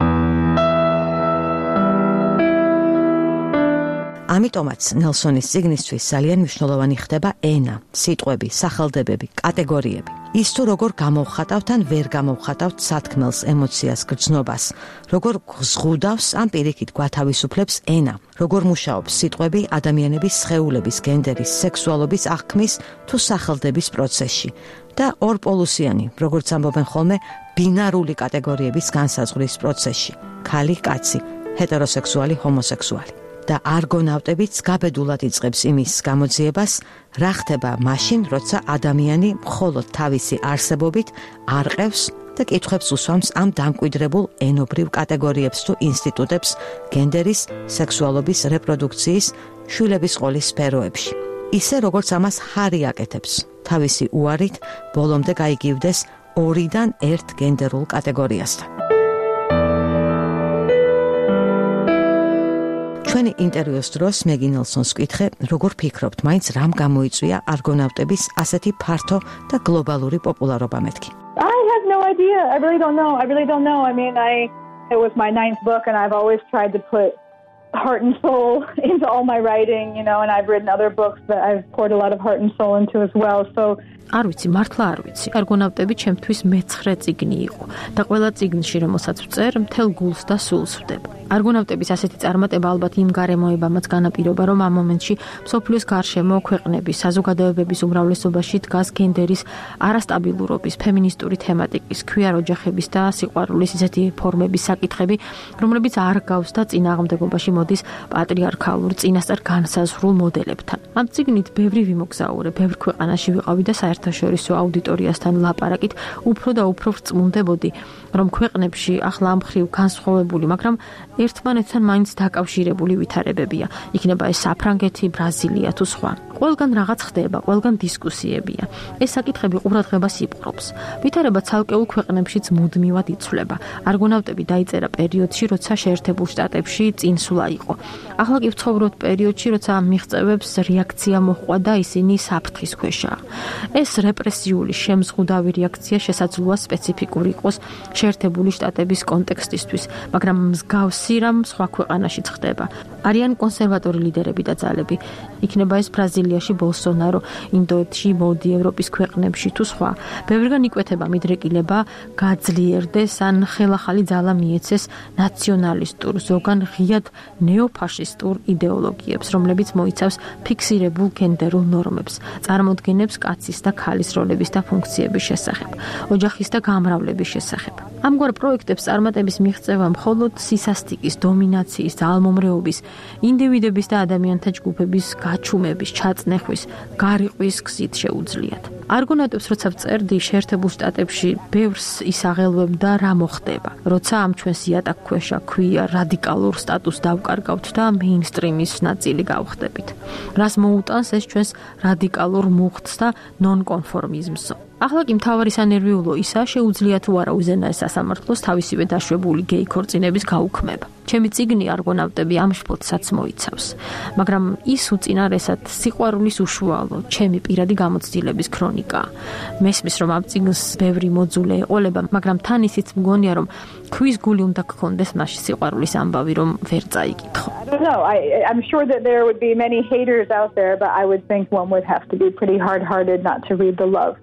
Speaker 1: ამიტომაც ნელსონის წიგნისთვის ძალიან მნიშვნელოვანი ხდება ენა, სიტყვები, სახელდებები, კატეგორიები. ის თუ როგორ გამოვხატავთ ან ვერ გამოვხატავთ სათქმელს, ემოციას, გრძნობას, როგორ ზღუდავს ამ პირიქით გვათავისუფლებს ენა, როგორ მუშაობს სიტყვები ადამიანების სხეულების, გენდერის, სექსუალობის აღქმის თუ სახელდების პროცესში და ორპოლუსიანი, როგორც ამბობენ ხოლმე, ბინარული კატეგორიების განსაზღვრის პროცესში, ქალი, კაცი, ჰეტეროსექსუალი, ჰომოსექსუალი. და არგონავტებიც გაბედულად იწყებს იმის გამოძიებას, რა ხდება მაშინ, როცა ადამიანი მხოლოდ თავისი არსებობით არყევს და კითხვებს უსვამს ამ დამკვიდრებულ ენობრივ კატეგორიებს თუ ინსტიტუტებს გენდერის, სექსუალობის, რეპროდუქციის, შვილების ყოლის სფეროებში. ისე როგორც ამას ჰარი აკეთებს, თავისი უარით ბოლომდე გაიგივდეს ორიდან ერთ გენდერულ კატეგორიასთან. ჩვენი ინტერვიუს დროს მეგი ნელსონს ვკითხე, როგორ ფიქრობთ, მაინც რამ გამოიწვია არგონავტების ასეთი ფართო და გლობალური პოპულარობა მეთქი?
Speaker 3: I have no idea. I really don't know. I really don't know. I mean, I it was my ninth book and I've always tried to put heart and soul into all my writing, you know, and I've written other books that I've poured a lot of heart and soul into as well. So
Speaker 2: არ ვიცი, მართლა არ ვიცი. არგონავტები ჩემთვის მეცხრე წიგნი იყო და ყველა წიგნში, რომელსაც ვწერ, მთელ გულს და სულს ვდებ. არგონავტების ასეთი წარმატება ალბათ იმ გარემოებამაც განაპირობა, რომ ამ მომენტში მსოფლიოს გარშემო ქვეყნების, საზოგადოებების უმრავლესობაში დგას გენდერის არასტაბილურობის, ფემინისტური თემატიკის, ქვიარ ოჯახების და სიყვარულის ისეთი ფორმების საკითხები, რომლებიც არ გავს და წინააღმდეგობაში მოდის პატრიარქალურ, წინასწარ განსაზღვრულ მოდელებთან. ამ წიგნით ბევრი ვიმოგზაურე, ბევრ ქვეყანაში ვიყავი და საერთაშორისო აუდიტორიასთან ლაპარაკით უფრო და უფრო ვწმუნდებოდი, რომ ქვეყნებში ახლა ამ მხრივ განსხვავებული, მაგრამ ერთმანეთთან მაინც დაკავშირებული ვითარებებია. იქნება ეს საფრანგეთი, ბრაზილია თუ სხვა. ყველგან რაღაც ხდება, ყველგან დისკუსიებია. ეს საკითხები ყურადღებას იპყრობს. ვითარება ცალკეულ ქვეყნებშიც მუდმივად იცვლება. არგონავტები დაიწერა პერიოდში, როცა შეერთებულ შტატებში წინსვლა იყო. ახლა კი ვცხოვრობთ პერიოდში, როცა ამ მიღწევებს რეაქცია მოჰყვა და ისინი საფრთხის ქვეშაა. ეს რეპრესიული შემზღუდავი რეაქცია შესაძლოა სპეციფიკური იყოს შეერთებული შტატების კონტექსტისთვის, მაგრამ მსგავსი რამ სხვა ქვეყანაშიც ხდება. არიან კონსერვატორი ლიდერები და ძალები. იქნება ეს ბრაზილიაში ბოლსონარო, ინდოეთში, მოდი ევროპის ქვეყნებში თუ სხვა. ბევრგან იკვეთება მიდრეკილება გაძლიერდეს ან ხელახალი ძალა მიეცეს ნაციონალისტურ, ზოგან ღიად ნეოფაშისტურ იდეოლოგიებს, რომლებიც მოიცავს ფიქსირებულ გენდერულ ნორმებს, წარმოდგენებს კაცის და ქალის როლების და ფუნქციების შესახებ, ოჯახის და გამრავლების შესახებ. ამგვარ პროექტებს წარმატების მიღწევა მხოლოდ სისასტიკის, დომინაციის, ძალმომრეობის, ინდივიდების და ადამიანთა ჯგუფების გაჩუმების, ჩაწნეხვის, გარიყვის გზით შეუძლიათ. არგონავტებს როცა ვწერდი შეერთებულ შტატებში ბევრს ისაღელვებდა რა მოხდება, როცა ამ ჩვენს იატაკქვეშა ქვია რადიკალურ სტატუსს დავკარგავთ და მეინსტრიმის ნაწილი გავხდებით. რას მოუტანს ეს ჩვენს რადიკალურ მუხტს და ნონკონფორმიზმს. ახლა კი მთავარი სანერვიულო ისა შეუძლია თუ არა უზენაეს სასამართლოს თავისივე დაშვებული გეი ქორწინების გაუქმება. ჩემი წიგნი არგონავტები ამ შფოთსაც მოიცავს, მაგრამ ის უწინარესად სიყვარულის უშუალო, ჩემი პირადი გამოცდილების ქრონიკაა. მესმის რომ ამ წიგნს ბევრი მოძულე ეყოლება, მაგრამ თან ისიც მგონია რომ ქვის გული უნდა გქონდეს მასში სიყვარულის ამბავი, რომ ვერ წაიკითხო.
Speaker 3: I don't know. I, I'm sure that there would be many haters out there, but I would think one would have to be pretty hard-hearted not to read the love.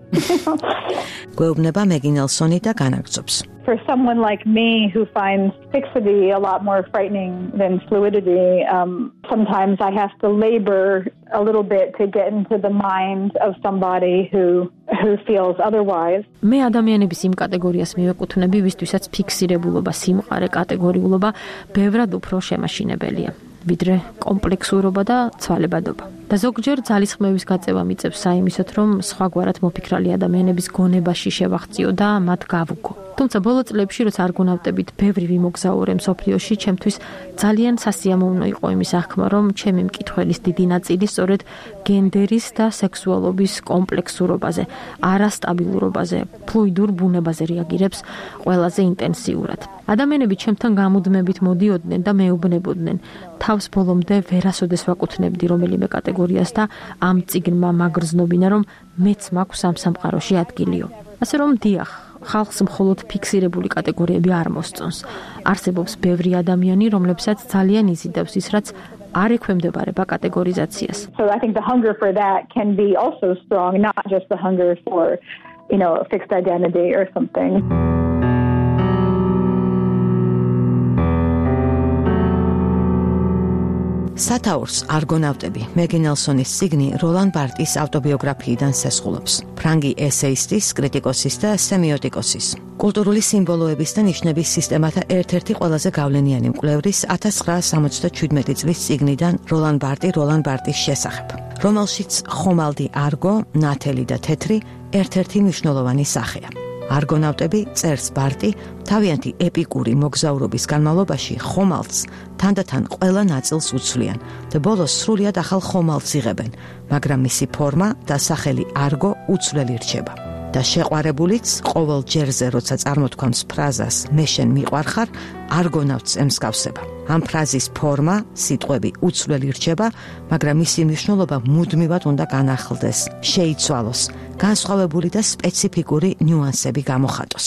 Speaker 1: გვეუბნება მეგი ნელსონი და განაგრძობს.
Speaker 3: For someone like me who finds fixity a lot more frightening than fluidity, um, sometimes I have to labor a little bit to get into the mind of somebody who who feels otherwise.
Speaker 2: მე ადამიანების იმ კატეგორიას მივეკუთვნები, ვისთვისაც ფიქსირებულობა, სიმყარე, კატეგორიულობა ბევრად უფრო შემაშინებელია, ვიდრე კომპლექსურობა და ცვალებადობა. და ზოგჯერ ძალისხმევის გაწევა მიწევს საიმისოთ, რომ სხვაგვარად მოფიქრალი ადამიანების გონებაში შევახციო და მათ გავუგო. თუმცა ბოლო წლებში, როცა არგონავტებით ბევრი ვიმოგზაურე მსოფლიოში, ჩემთვის ძალიან სასიამოვნო იყო იმის აღქმა, რომ ჩემი მკითხველის დიდი ნაწილი სწორედ გენდერის და სექსუალობის კომპლექსურობაზე, არასტაბილურობაზე, ფლუიდურ ბუნებაზე რეაგირებს ყველაზე ინტენსიურად. ადამიანები ჩემთან გამუდმებით მოდიოდნენ და მეუბნებოდნენ, თავს ბოლომდე ვერასოდეს ვაკუთვნებდი რომელიმე კატეგორიას და ამ წიგნმა მაგრძნობინა, რომ მეც მაქვს ამ სამყაროში ადგილიო. ასე რომ დიახ, ხალხს მხოლოდ ფიქსირებული კატეგორიები არ მოსწონს. არსებობს ბევრი ადამიანი, რომლებსაც ძალიან იზიდავს ის, რაც არ ექვემდებარება კატეგორიზაციას.
Speaker 3: So I think the hunger for that can be also strong, not just the hunger for, you know, a fixed identity or something.
Speaker 1: სათაურს არგონავტები მეგი ნელსონის წიგნი როლან ბარტის ავტობიოგრაფიიდან სესხულობს. ფრანგი ესეისტის, კრიტიკოსის და სემიოტიკოსის, კულტურული სიმბოლოების და ნიშნების სისტემათა ერთ-ერთი ყველაზე გავლენიანი მკვლევრის ათას ცხრაას სამოცდაჩვიდმეტი წლის წიგნიდან როლან ბარტი როლან ბარტის შესახებ, რომელშიც ხომალდი არგო, ნათელი და თეთრი ერთ-ერთი მნიშვნელოვანი სახეა. არგონავტები წერს ბარტი თავიანთი ეპიკური მოგზაურობის განმავლობაში ხომალდს თანდათან ყველა ნაწილს უცვლიან და ბოლოს სრულიად ახალ ხომალდს იღებენ, მაგრამ მისი ფორმა და სახელი არგო უცვლელი რჩება. და შეყვარებულიც ყოველ ჯერზე, როცა წარმოთქვამს ფრაზას მე შენ მიყვარხარ, არგონავტს ემსგავსება. ამ ფრაზის ფორმა, სიტყვები უცვლელი რჩება, მაგრამ მისი მნიშვნელობა მუდმივად უნდა განახლდეს, შეიცვალოს, განსხვავებული და სპეციფიკური ნიუანსები გამოხატოს.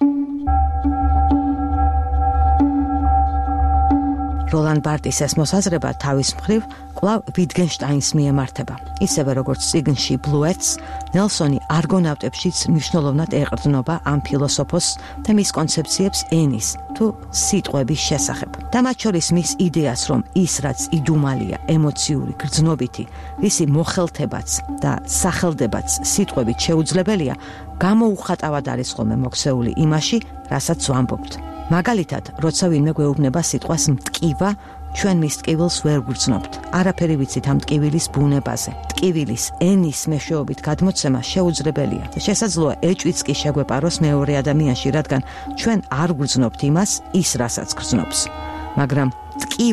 Speaker 1: როლან ბარტის ეს მოსაზრება თავის მხრივ კვლავ ვიტგენშტაინს მიემართება. ისევე როგორც წიგნში ბლუეტს, ნელსონი არგონავტებშიც მნიშვნელოვნად ეყრდნობა ამ ფილოსოფოსს და მის კონცეფციებს ენის თუ სიტყვების შესახებ. და მათ შორის მის იდეას, რომ ის რაც იდუმალია, ემოციური, გრძნობითი, ვისი მოხელთებაც და სახელდებაც სიტყვებით შეუძლებელია, გამოუხატავად არის ხოლმე მოქცეული იმაში, რასაც ვამბობთ. მაგალითად, როცა ვინმე გვეუბნება სიტყვას მტკივა, ჩვენ მის ტკივილს ვერ გვგრძნობთ. არაფერი ვიცით ამ ტკივილის ბუნებაზე. ტკივილის ენის მეშვეობით გადმოცემა შეუძლებელია და შესაძლოა ეჭვიც კი შეგვეპაროს მეორე ადამიანში, რადგან ჩვენ არ გვგრძნობთ იმას, ის რასაც გრძნობს. მაგრამ ტკივა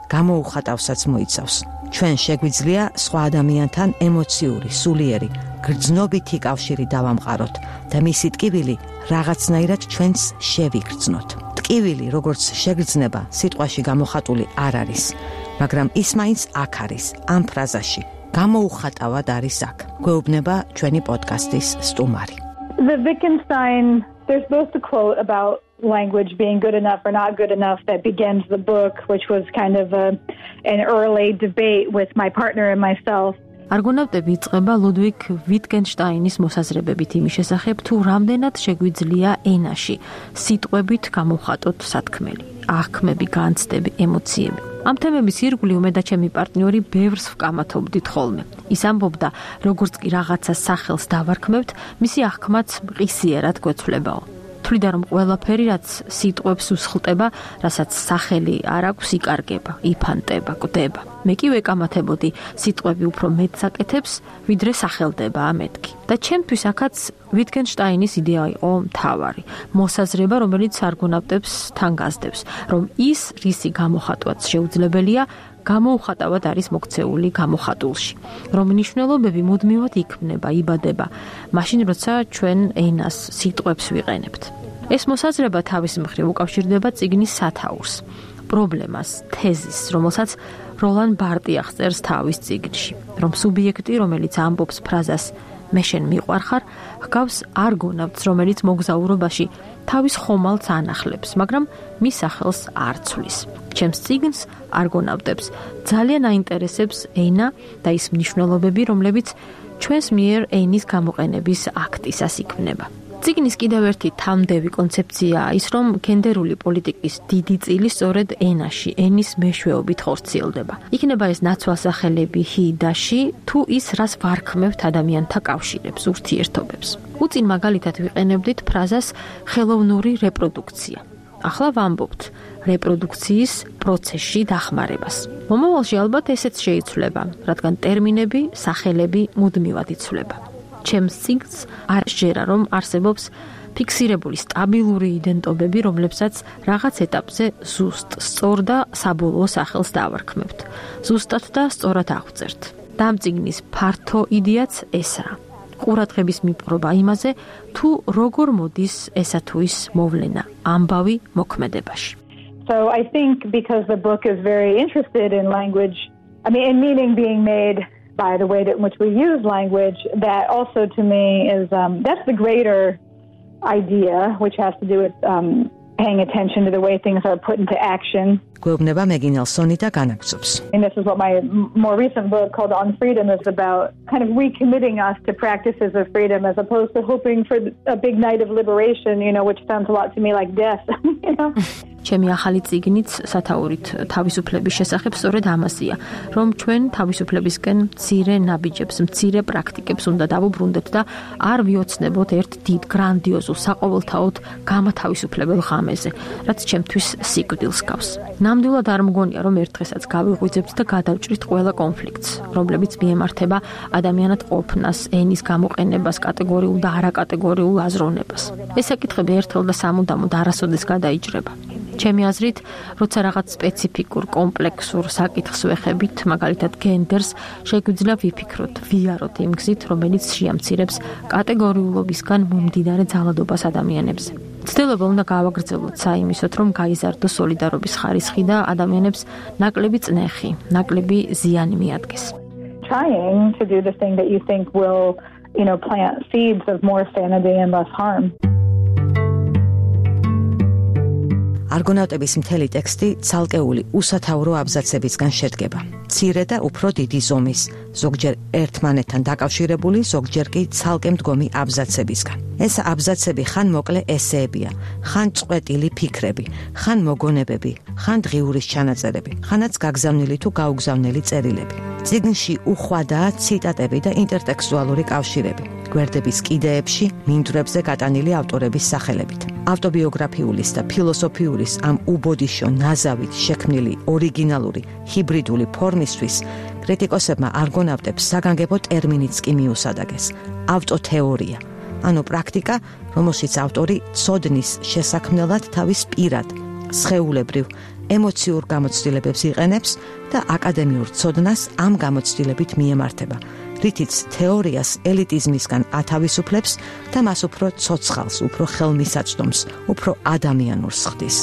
Speaker 1: გამოუხატავსაც მოიცავს. ჩვენ შეგვიძლია სხვა ადამიანთან ემოციური, სულიერი, გრძნობითი კავშირი დავამყაროთ და მისი ტკივილი რაღაცნაირად ჩვენს შევიგრძნოთ. ტკივილი, როგორც შეგრძნება, სიტყვაში გამოხატული არ არის, მაგრამ ის მაინც აქ არის, ამ ფრაზაში. გამოუხატავად არის აქ. გვეუბნება ჩვენი პოდკასტის სტუმარი.
Speaker 3: The Wittgenstein, there's both a quote about language being good enough or not good enough that begins the book, which was kind of a, an early debate with my partner and myself.
Speaker 2: არგონავტები იწყება ლუდვიგ ვიტგენშტაინის მოსაზრებებით იმის შესახებ, თუ რამდენად შეგვიძლია ენაში სიტყვებით გამოვხატოთ სათქმელი, აღქმები, განცდები, ემოციები. ამ თემების ირგვლივ მე და ჩემი პარტნიორი ბევრს ვკამათობდით ხოლმე. ის ამბობდა, როგორც კი რაღაცას სახელს დავარქმევთ, მისი აღქმაც მყისიერად გვეცვლებაო. თვლიდა, რომ ყველაფერი, რაც სიტყვებს უსხლტება, რასაც სახელი არ აქვს, იკარგება, იფანტება, კვდება. მე კი ვეკამათებოდი, სიტყვები უფრო მეტს აკეთებს, ვიდრე სახელდება ამეთქი. და ჩემთვის აქაც ვიტგენშტაინის იდეა იყო მთავარი, მოსაზრება, რომელიც არგონავტებს თან გასდევს, რომ ის, რისი გამოხატვაც შეუძლებელია, გამოუხატავად არის მოქცეული გამოხატულში, რომ მნიშვნელობები მუდმივად იქმნება, იბადება, მაშინ როცა ჩვენ ენას, სიტყვებს ვიყენებთ. ეს მოსაზრება თავის მხრივ უკავშირდება წიგნის სათაურს, პრობლემას, თეზისს, რომელსაც როლან ბარტი აღწერს თავის წიგნში, რომ სუბიექტი, რომელიც ამბობს ფრაზას მე შენ მიყვარხარ, ჰგავს არგონავტს, რომელიც მოგზაურობაში თავის ხომალდს ანახლებს, მაგრამ მის სახელს არ ცვლის. ჩემს წიგნს არგონავტებს ძალიან აინტერესებს ენა და ის მნიშვნელობები, რომლებიც ჩვენს მიერ ენის გამოყენების აქტისას იქმნება. წიგნის კიდევ ერთი თამდევი კონცეფციაა ის, რომ გენდერული პოლიტიკის დიდი წილი სწორედ ენაში, ენის მეშვეობით ხორციელდება. იქნება ეს ნაცვალსახელები ჰი და ში, თუ ის რას ვარქმევთ ადამიანთა კავშირებს, ურთიერთობებს. უწინ მაგალითად ვიყენებდით ფრაზას ხელოვნური რეპროდუქცია. ახლა ვამბობთ რეპროდუქციის პროცესში დახმარებას. მომავალში ალბათ ესეც შეიცვლება, რადგან ტერმინები, სახელები მუდმივად იცვლება. ჩემს წიგნს არ შეერა, რომ არსებობს ფიქსირებული სტაბილური იდენტობები, რომლებსაც რაღაც ეტაპზე ზუსტ, სწორ და საბოლოო სახელს დავარქმევთ. ზუსტად და სწორად აღვწერთ. და ამ წიგნის ფართო იდეაც ესაა. ყურადღების მიპყრობა იმაზე, თუ როგორ მოდის ესა თუ ის მოვლენა ამბავი მოქმედებაში.
Speaker 3: So I think because the book is very interested in language, I mean in meaning being made by the way that in which we use language, that also to me is um, that's the greater idea, which has to do with um, paying attention to the way things are put into action.
Speaker 1: გვეუბნება მეგი ნელსონი და განაგრძობს.
Speaker 3: And this is what my more recent book called On Freedom is about, kind of recommitting us to practices of freedom as opposed to hoping for a big night of liberation, you know, which sounds a lot to me like death, you know.
Speaker 2: ჩემი ახალი წიგნიც სათაურით თავისუფლების შესახებ სწორედ ამასია, რომ ჩვენ თავისუფლებისკენ მცირე ნაბიჯებს, მცირე პრაქტიკებს უნდა დავუბრუნდეთ და არ ვიოცნებოთ ერთ დიდ გრანდიოზულ საყოველთაოდ გამათავისუფლებელ ღამეზე, რაც ჩემთვის სიკვდილს გავს. ნამდვილად არ მგონია, რომ ერთ დღესაც გავიღვიძებთ და გადავჭრით ყველა კონფლიქტს, რომლებიც მიემართება ადამიანად ყოფნას, ენის გამოყენებას, კატეგორიულ და არაკატეგორიულ აზროვნებას. ეს საკითხები ერთხელ და სამუდამოდ არასოდეს გადაიჭრება. ჩემი აზრით, როცა რაღაც სპეციფიკურ, კომპლექსურ საკითხს ვეხებით, მაგალითად გენდერს, შეგვიძლია ვიფიქროთ, ვიაროთ იმ გზით, რომელიც შეამცირებს კატეგორიულობისგან მომდინარე ძალადობას ადამიანებზე. ცდილობა უნდა გავაგრძელოთ საიმისოთ, რომ გაიზარდოს სოლიდარობის ხარისხი და ადამიანებს ნაკლები წნეხი, ნაკლები ზიანი მიადგეს.
Speaker 3: Trying to do the thing that you think will, you know, plant seeds of more sanity and less harm.
Speaker 1: არგონავტების მთელი ტექსტი ცალკეული უსათაურო აბზაცებისგან შედგება. მცირე და უფრო დიდი ზომის, ზოგჯერ ერთმანეთთან დაკავშირებული, ზოგჯერ კი ცალკე მდგომი აბზაცებისგან. ეს აბზაცები ხან მოკლე ესეებია, ხან წყვეტილი ფიქრები, ხან მოგონებები, ხან დღიურის ჩანაწერები, ხანაც გაგზავნილი თუ გაუგზავნელი წერილები. წიგნში უხვადაა ციტატები და ინტერტექსტუალური კავშირები, გვერდების კიდეებში მინდვრებზე გატანილი ავტორების სახელებით. ავტობიოგრაფიულის და ფილოსოფიურის ამ უბოდიშო ნაზავით შექმნილი ორიგინალური ჰიბრიდული ფორმისთვის კრიტიკოსებმა არგონავტებს საგანგებო ტერმინიც კი მიუსადაგეს – ავტოთეორია, ანუ პრაქტიკა, რომელშიც ავტორი ცოდნის შესაქმნელად თავის პირად, სხეულებრივ, ემოციურ გამოცდილებებს იყენებს და აკადემიურ ცოდნას ამ გამოცდილებით მიემართება, რითიც თეორიას ელიტიზმისგან ათავისუფლებს და მას უფრო ცოცხალს, უფრო ხელმისაწვდომს, უფრო ადამიანურს ხდის.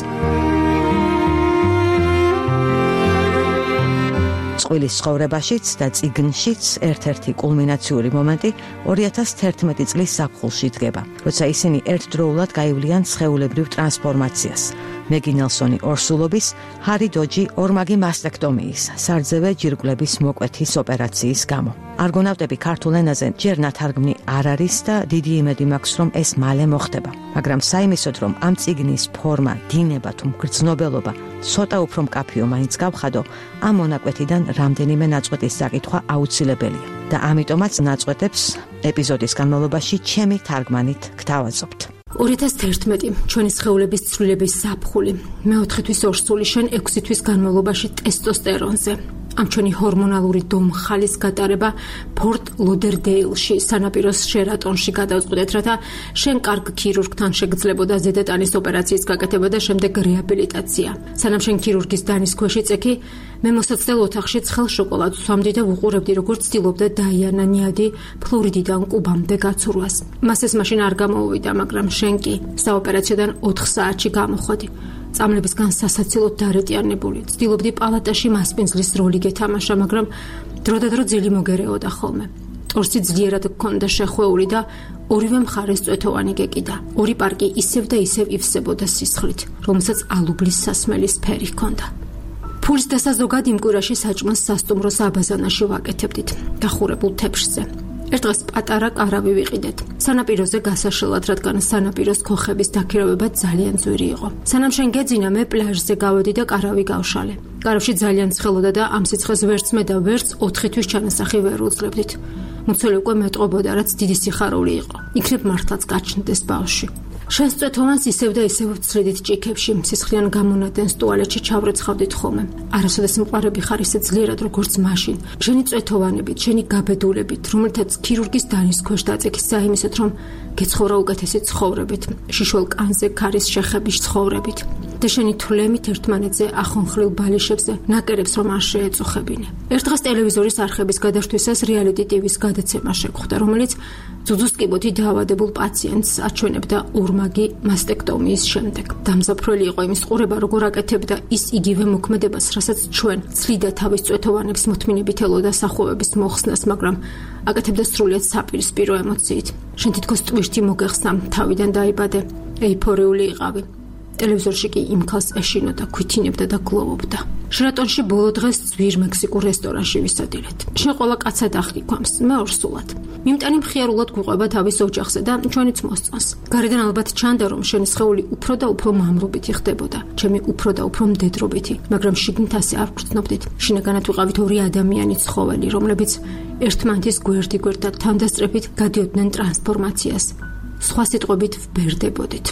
Speaker 1: წყვილის ცხოვრებაშიც და წიგნშიც ერთ-ერთი კულმინაციური მომენტი ორი ათას თერთმეტი წლის ზაფხულში დგება, როცა ისინი ერთდროულად გაივლიან სხეულებრივ ტრანსფორმაციას. მეგი ნელსონი ორსულობის, ჰარი დოჯი ორმაგი მასტექტომიის, სარძევე ჯირკვლების მოკვეთის ოპერაციის გამო. არგონავტები ქართულ ენაზე ჯერ ნათარგმნი არ არის და დიდი იმედი მაქვს, რომ ეს მალე მოხდება. მაგრამ საიმისოდ, რომ ამ წიგნის ფორმა, დინება თუ მგრძნობელობა ცოტა უფრო მკაფიო მაინც გავხადო, ამ მონაკვეთიდან რამდენიმე ნაწყვეტის საკითხვა აუცილებელია და ამიტომაც ნაწყვეტებს ეპიზოდის განმავლობაში ჩემი თარგმანით გთავაზობთ.
Speaker 2: ორი ათას თერთმეტი ჩვენი სხეულების ცვლილების ზაფხული, მეოთხე თვის ორსული შენ ექვსი თვის განმავლობაში ტესტოსტერონზე. ამ ჩვენი ჰორმონალური დომხალის გატარება ფორტ ლოდერდეილში, სანაპიროს შერატონში გადავწყვეტეთ, რათა შენ კარგ ქირურგთან შეგძლებოდა ზედატანის ოპერაციის გაკეთება და შემდეგ რეაბილიტაცია. სანამ შენ ქირურგის დანის ქვეშ იწექი, მე მოსაცდელ ოთახში ცხელ შოკოლადს ვსვამდი და ვუყურებდი, როგორც ცდილობდა დაიანა ნიადი ფლორიდიდან კუბამდე გაცურვას. მას ეს მაშინ არ გამოუვიდა, მაგრამ შენ კი საოპერაციოდან ოთხ საათში გამოხვედი. წამლებისგან სასაცილოდ დარეტიანებული, ცდილობდი პალატაში მასპინძლის როლი გეთამაშა, მაგრამ დროდადრო ძილი მოგერეოდა ხოლმე. ტორსი ძლიერად გქონდა შეხვეული და ორივე მხარეს წვეთოვანი გეკიდა. ორი პარკი ისევ და ისევ ივსებოდა სისხლით, რომელსაც ალუბლის სასმელის ფერი ჰქონდა. ფულს დასაზოგად იმ კვირაში საჭმელს სასტუმროს აბაზანაში ვაკეთებდით, დახურებულ თეფშზე. ერთ დღეს პატარა კარავი ვიყიდეთ. სანაპიროზე გასაშლელად, რადგან სანაპიროს ქოხების დაქირავება ძალიან ძვირი იყო. სანამ შენ გეძინა, მე პლაჟზე გავედი და კარავი გავშალე. კარავში ძალიან ცხელოდა და ამ სიცხეს ვერც მე და ვერც ოთხი თვის ჩანასახი ვერ უძლებდით. მოცელი უკვე მეტყობოდა, რაც დიდი სიხარული იყო. იქნებ მართლაც გაჩნდეს ბავშვი. შენ წვეთოვანს ისევ და ისევ ვცლიდით ჭიქებში, სისხლიან გამონადენს ტუალეტში ჩავრეცხავდით ხოლმე. არასოდეს მყარები ხარ ისე ძლიერად როგორც მაშინ. შენი წვეთოვანებით, შენი გაბედულებით, რომელთაც ქირურგის დანის ქვეშ დაწექის საიმისოდ, რომ გეცხოვრა უკეთესი ცხოვრებით, შიშველ კანზე ქარის შეხების ცხოვრებით და შენი თვლემით ერთმანეთზე ახონხლილ ბალიშებზე ნაკერებს რომ არ შეეწუხებინე. ერთ დღეს ტელევიზორის არხების გადაშვისას რეალიტი ტივის გადაცემა შეგხვდა, რომელიც ძუძუსტკიბოთი დაავადებულ პაციენტს აჩვენებდა ორმაგი მასტექტომიის შემდეგ. დამზაფრველი იყო იმის ყურება, როგორ აკეთებდა ის იგივე მოქმედებას, რასაც ჩვენ ცლიდა თავის წვეთოვანებს მოთმინებით ელოდა სახუებების მოხსნას, მაგრამ აკეთებდა სრულიად საპირისპირო ემოციით. შენ თითქოს ტვირთი მოგეხსნა, თავიდან დაიბადე, ეიფორიული იყავი. ტელევიზორში კი იმ ქალს ეშინოდა, ქვითინებდა და გლოვობდა. შერატონში ბოლო დღეს ძვირ მექსიკურ რესტორანში ვისადილეთ. შენ ყველა კაცად ახრი ქვამს, მე ორსულად. მიმტანი მხიარულად გვიყვება თავის ოჯახზე და ჩვენიც მოსწონს. გარედან ალბათ ჩანდა, რომ შენი სხეული უფრო და უფრო მამრობითი ხდებოდა, ჩემი უფრო და უფრო მდედრობითი, მაგრამ შიგნით ასე არ ვგრძნობდით. შინაგანად ვიყავით ორი ადამიანი ცხოველი, რომლებიც ერთმანეთის გვერდ-იგვერდ და თანდასწრებით გადიოდნენ ტრანსფორმაციას. სხვა სიტყვებით ვბერდებოდით.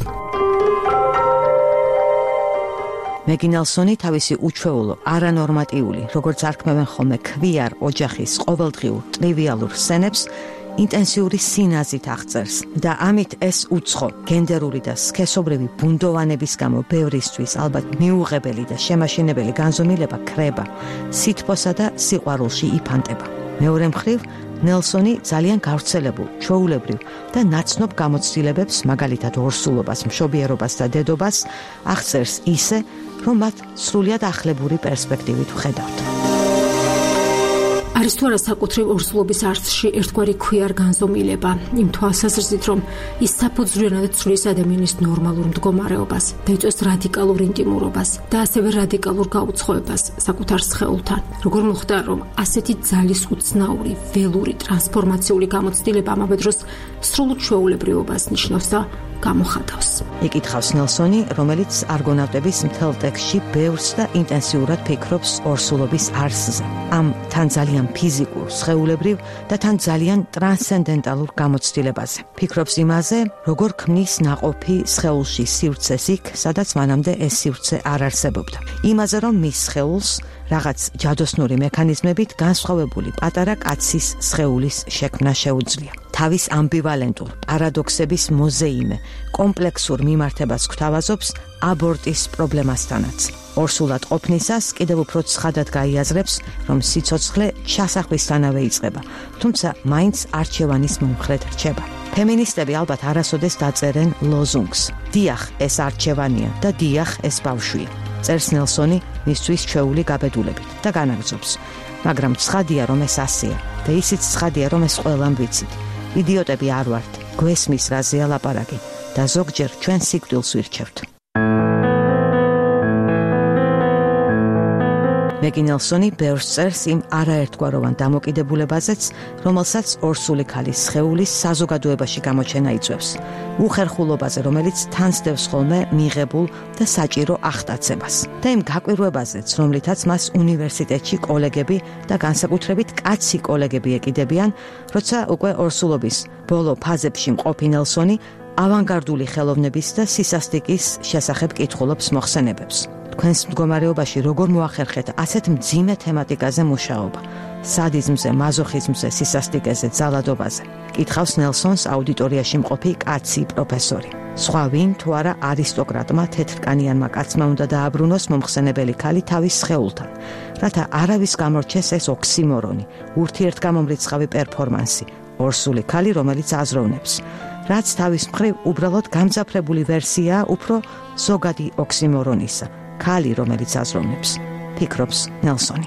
Speaker 1: მეგი ნელსონი თავისი უჩვეულო, არანორმატიული, როგორც არქმევენ ხოლმე ქვიარ ოჯახის ყოველდღიურ ტრივიალურ სცენებს ინტენსიური სინაზით აღწერს და ამით ეს უცხო, გენდერული და სქესობრივი ბუნდოვანების გამო ბევრისთვის ალბათ მიუღებელი და შემაშინებელი განზომილება ქრება, სითბოსა და სიყვარულში იფანტება. მეორე მხრივ, ნელსონი ძალიან გავრცელებულ, ჩვეულებრივ და ნაცნობ გამოცდილებებს, მაგალითად ორსულობას, მშობიერობას და დედობას აღწერს ისე, რომ მათ სრულიად ახლებური პერსპექტივით ვხედავთ.
Speaker 2: არის თუ არა საკუთრივ ორსულობის არსში ერთგვარი ქვიარ განზომილება, იმ თვალსაზრისით, რომ ის საფუძვლიანად ცვლის ადამიანის ნორმალურ მდგომარეობას, დაიწვევს რადიკალურ ინტიმურობას და ასევე რადიკალურ გაუცხოებას საკუთარ სხეულთან. როგორ მოხდა, რომ ასეთი ძალის უცნაური, ველური, ტრანსფორმაციული გამოცდილება ამავე დროს სრულ ჩვეულებრივობას ნიშნავს და გამოხატავს.
Speaker 1: იკითხავს ნელსონი, რომელიც არგონავტების მთელ ტექსტში ბევრს და ინტენსიურად ფიქრობს ორსულობის არსზე. ამ თან ძალიან ფიზიკურ, სხეულებრივ და თან ძალიან ტრანსცენდენტალურ გამოცდილებაზე. ფიქრობს იმაზე, როგორ ქმნის ნაყოფი სხეულში სივრცეს იქ, სადაც მანამდე ეს სივრცე არ არსებობდა. იმაზე, რომ მის სხეულს რაღაც ჯადოსნური მექანიზმებით განსხვავებული პატარა კაცის სხეულის შექმნა შეუძლია. თავის ამბივალენტურ პარადოქსების მოზეიმე, კომპლექსურ მიმართებას გვთავაზობს აბორტის პრობლემასთანაც. ორსულად ყოფნისას კიდევ უფრო ცხადად გაიაზრებს, რომ სიცოცხლე ჩასახვისთანავე იწყება, თუმცა მაინც არჩევანის მომხრედ რჩება. ფემინისტები ალბათ არასოდეს დაწერენ ლოზუნგს: დიახ, ეს არჩევანია და დიახ, ეს ბავშვია. წერს ნელსონი მისთვის ჩვეული გაბედულებით და განაგრძობს. მაგრამ ცხადია, რომ ეს ასეა და ისიც ცხადია, რომ ეს ყველამ ვიცით. იდიოტები არ ვართ, გვესმის რაზეა ლაპარაკი და ზოგჯერ ჩვენ სიკვდილს ვირჩევთ. მეგი ნელსონი ბევრს წერს იმ არაერთგვაროვან დამოკიდებულებაზეც, რომელსაც ორსული ქალის სხეულის საზოგადოებაში გამოჩენა იწვევს. უხერხულობაზე, რომელიც თანსდევს ხოლმე მიღებულ და საჭირო ახტაცებას. და იმ გაკვირვებაზეც, რომლითაც მას უნივერსიტეტში კოლეგები და განსაკუთრებით კაცი კოლეგები ეკიდებიან, როცა უკვე ორსულობის ბოლო ფაზებში მყოფი ნელსონი ავანგარდული ხელოვნების და სისასტიკის შესახებ კითხულობს მოხსენებებს. თქვენს მდგომარეობაში როგორ მოახერხეთ ასეთ მძიმე თემატიკაზე მუშაობა? სადიზმზე, მაზოხიზმზე, სისასტიკეზე, ძალადობაზე. კითხავს ნელსონს აუდიტორიაში მყოფი კაცი პროფესორი. სხვა ვინ თუ არა არისტოკრატმა თეთრკანიანმა კაცმა უნდა დააბრუნოს მომხსენებელი ქალი თავის სხეულთან, რათა არავის გამორჩეს ეს ოქსიმორონი, ურთიერთგამომრიცხავი პერფორმანსი, ორსული ქალი, რომელიც აზროვნებს. რაც თავის მხრივ უბრალოდ გამძაფრებული ვერსია უფრო ზოგადი ოქსიმორონისა. ქალი, რომელიც აზროვნებს, ფიქრობს ნელსონი.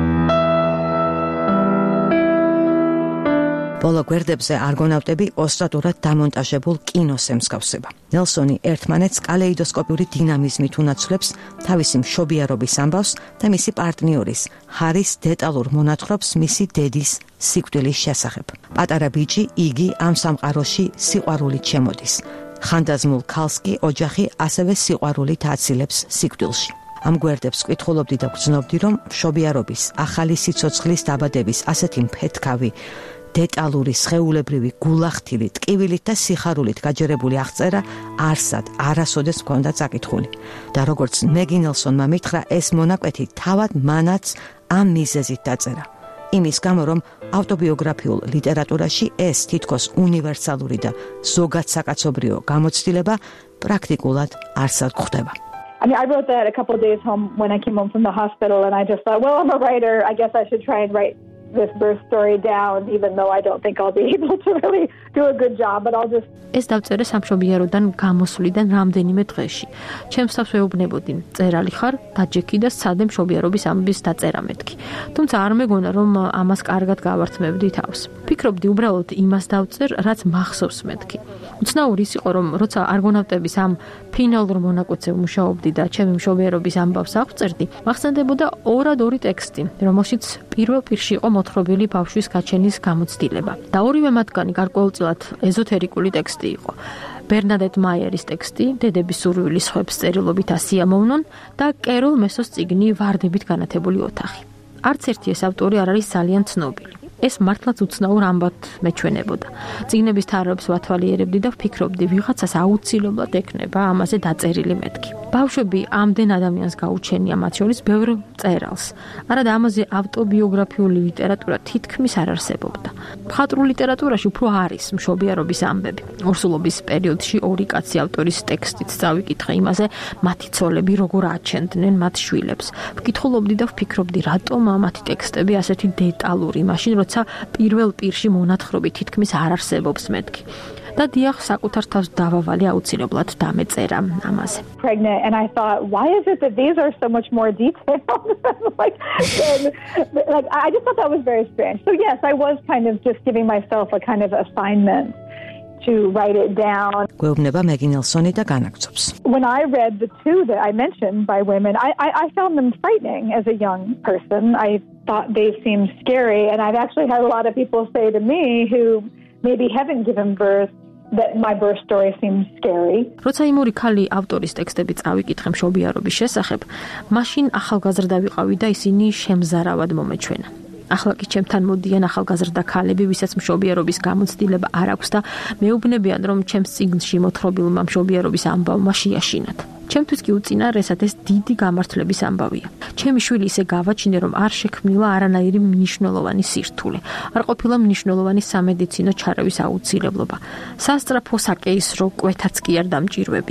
Speaker 1: ბოლო გვერდებზე არგონავტები ოსტრატურად დამონტაჟებულ კინოს ემსგავსება. ნელსონი ერთმანეთს კალეიდოსკოპიური დინამიზმით უნაცვლებს თავისი მშობიარობის ამბავს და მისი პარტნიორის, ჰარის დეტალურ მონათხრობს მისი დედის სიკვდილის შესახებ. პატარა ბიჭი იგი ამ სამყაროში სიყვარულით შემოდის. ხანდაზმულ ქალს კი ოჯახი ასევე სიყვარულით აცილებს სიკვდილში. ამ გვერდებს ვკითხულობდი და ვგრძნობდი, რომ მშობიარობის, ახალი სიცოცხლის დაბადების ასეთი მფეთქავი, დეტალური, სხეულებრივი, გულახთილი, ტკივილით და სიხარულით გაჯერებული აღწერა არსად არასოდეს მქონდა წაკითხული. და როგორც მეგი ნელსონმა მითხრა, ეს მონაკვეთი თავად მანაც ამ მიზეზით დაწერა. იმის გამო, რომ ავტობიოგრაფიულ ლიტერატურაში ეს თითქოს უნივერსალური და ზოგად საკაცობრიო გამოცდილება პრაქტიკულად არსად გვხვდება.
Speaker 3: I mean, I wrote that a couple of days home when I came home from the hospital, and I just thought, well, I'm a writer. I guess I should try and write this birth story down, even though I don't think I'll be able to really do a good job, but I'll just...
Speaker 2: ეს დავწერე სამშობიაროდან გამოსვლიდან რამდენიმე დღეში. ჩემს თავს ვეუბნებოდი, წერალი ხარ, დაჯექი და სცადე მშობიარობის ამბის დაწერა მეთქი. თუმცა არ მეგონა, რომ ამას კარგად გავართმევდი თავს. ფიქრობდი უბრალოდ იმას დავწერ, რაც მახსოვს მეთქი. უცნაური ის იყო, რომ როცა არგონავტების ამ ფინალურ მონაკვეთზე ვმუშაობდი და ჩემი მშობიარობის ამბავს აღწერდი, მახსენდებოდა ორად ორი ტექსტი, რომელშიც პირველ პირში იყო მოთხრობილი ბავშვის გაჩენის გამოცდილება. და ორივე მათგანი გარკვეულწილად ეზოთერიკული ტექსტი იყო. ბერნადეტ მაიერის ტექსტი, დედების სურვილის სხვებს წერილობით ასიამოვნონ და კეროლ მესოს წიგნი ვარდებით განათებული ოთახი. არც ერთი ეს ავტორი არ არის ძალიან ცნობილი. ეს მართლაც უცნაურ ამბად მეჩვენებოდა. წიგნების თარიღებს ვათვალიერებდი და ვფიქრობდი, ვიღაცას აუცილებლად ექნება ამაზე დაწერილი მეთქი. ბავშვები ამდენ ადამიანს გაუჩენია, მათ შორის ბევრ მწერალს. არადა ამაზე ავტობიოგრაფიული ლიტერატურა თითქმის არ არსებობდა. მხატვრულ ლიტერატურაში უფრო არის მშობიარობის ამბები. ორსულობის პერიოდში ორი კაცი ავტორის ტექსტით წავიკითხე იმაზე, მათი ცოლები როგორ აჩენდნენ მათ შვილებს. ვკითხულობდი და ვფიქრობდი, რატომ მათი ტექსტები ასეთი დეტალური, მაშინ როცა პირველ პირში მონათხრობი თითქმის არ არსებობს მეთქი. და დიახ, საკუთარ თავს დავავალი აუცილებლად დამეწერა ამაზე.
Speaker 3: Pregnant, and I thought, why is it that these are so much more detailed? like, and, like, I just thought that was very strange. So yes, I was kind of just giving myself a kind of assignment to write it down.
Speaker 1: გვეუბნება მეგი ნელსონი და განაგრძობს.
Speaker 3: When I read the two that I mentioned by women, I, I, I found them frightening as a young person. I thought they seemed scary, and I've actually had a lot of people say to me who maybe haven't given birth that my birth story seems scary.
Speaker 2: როცა იმ ორი ქალი ავტორის ტექსტები წავიკითხე მშობიარობის შესახებ, მაშინ ახალგაზრდა ვიყავი და ისინი შემზარავად მომეჩვენა. ახლა კი ჩემთან მოდიან ახალგაზრდა ქალები, ვისაც მშობიარობის გამოცდილება არ აქვს და მეუბნებიან, რომ ჩემს წიგნში მოთხრობილმა მშობიარობის ამბავმა შეაშინათ. ჩემთვის კი უწინარესად ეს დიდი გამართლების ამბავია. ჩემი შვილი ისე გავაჩინე, რომ არ შექმნილა არანაირი მნიშვნელოვანი სირთულე. არ ყოფილა მნიშვნელოვანი სამედიცინო ჩარევის აუცილებლობა. სასწრაფო საკეისრო კვეთაც კი არ დამჭირვებია.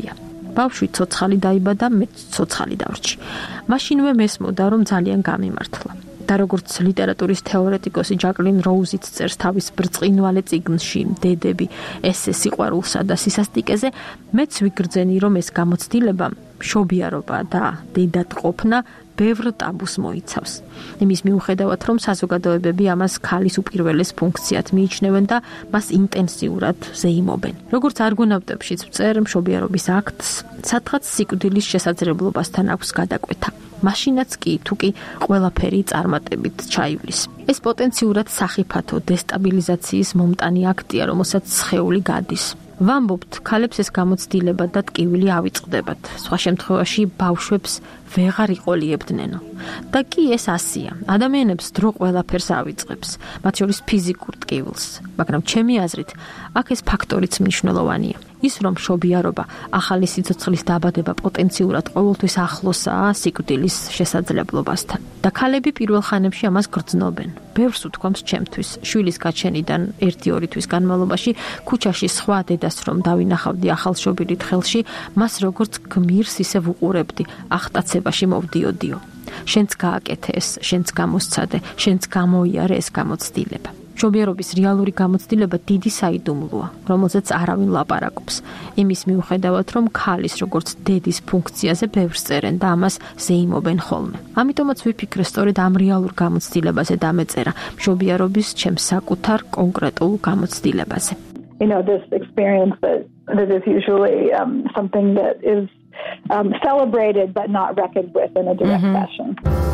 Speaker 2: ბავშვი ცოცხალი დაიბადა, მეც ცოცხალი დავრჩი. მაშინვე მესმოდა, რომ ძალიან გამიმართლა. და როგორც ლიტერატურის თეორეტიკოსი ჯაკლინ როუზიც წერს თავის ბრწყინვალე წიგნში დედები ესე სიყვარულსა და სისასტიკეზე, მეც ვიგრძენი, რომ ეს გამოცდილება მშობიარობა და დედად ყოფნა ბევრ ტაბუს მოიცავს. იმის მიუხედავად, რომ საზოგადოებები ამას ქალის უპირველეს ფუნქციად მიიჩნევენ და მას ინტენსიურად ზეიმობენ. როგორც არგონავტებშიც ვწერ, მშობიარობის აქტს სადღაც სიკვდილის შესაძლებლობასთან აქვს გადაკვეთა. მაშინაც კი თუ კი ყველაფერი წარმატებით ჩაივლის. ეს პოტენციურად სახიფათო დესტაბილიზაციის მომტანი აქტია, რომელსაც სხეული გადის. ვამბობთ, ქალებს ეს გამოცდილება და ტკივილი ავიწყდებათ. სხვა შემთხვევაში ბავშვებს ვეღარ იყოლიებდნენო. და კი ეს ასია. ადამიანებს დრო ყველაფერს ავიწყებს, მათ შორის ფიზიკურ ტკივილს. მაგრამ ჩემი აზრით, აქ ეს ფაქტორიც მნიშვნელოვანია. ის რომ მშობიარობა ახალი სიცოცხლის დაბადება პოტენციურად ყოველთვის ახლოსაა სიკვდილის შესაძლებლობასთან. და ქალები პირველ ხანებში ამას გრძნობენ. ბევრს უთქვამს ჩემთვის, შვილის გაჩენიდან ერთი-ორი თვის განმავლობაში ქუჩაში სხვა დედას რომ დავინახავდი ახალშობილით ხელში, მას როგორც გმირს ისე ვუყურებდი, ახტაცებაში მოვდიოდიო. შენც გააკეთე ეს, შენც გამოსცადე, შენც გამოიარე ეს გამოცდილება. მშობიარობის რეალური გამოცდილება დიდი საიდუმლოა, რომელზეც არავინ ლაპარაკობს. იმის მიუხედავად, რომ ქალის როგორც დედის ფუნქციაზე ბევრს წერენ და ამას ზეიმობენ ხოლმე. ამიტომაც ვიფიქრე სწორედ ამ რეალურ გამოცდილებაზე დამეწერა, მშობიარობის ჩემს საკუთარ კონკრეტულ გამოცდილებაზე.
Speaker 3: You know, this experience that that is usually um, something that is um, celebrated but not reckoned with in a direct mm-hmm. fashion.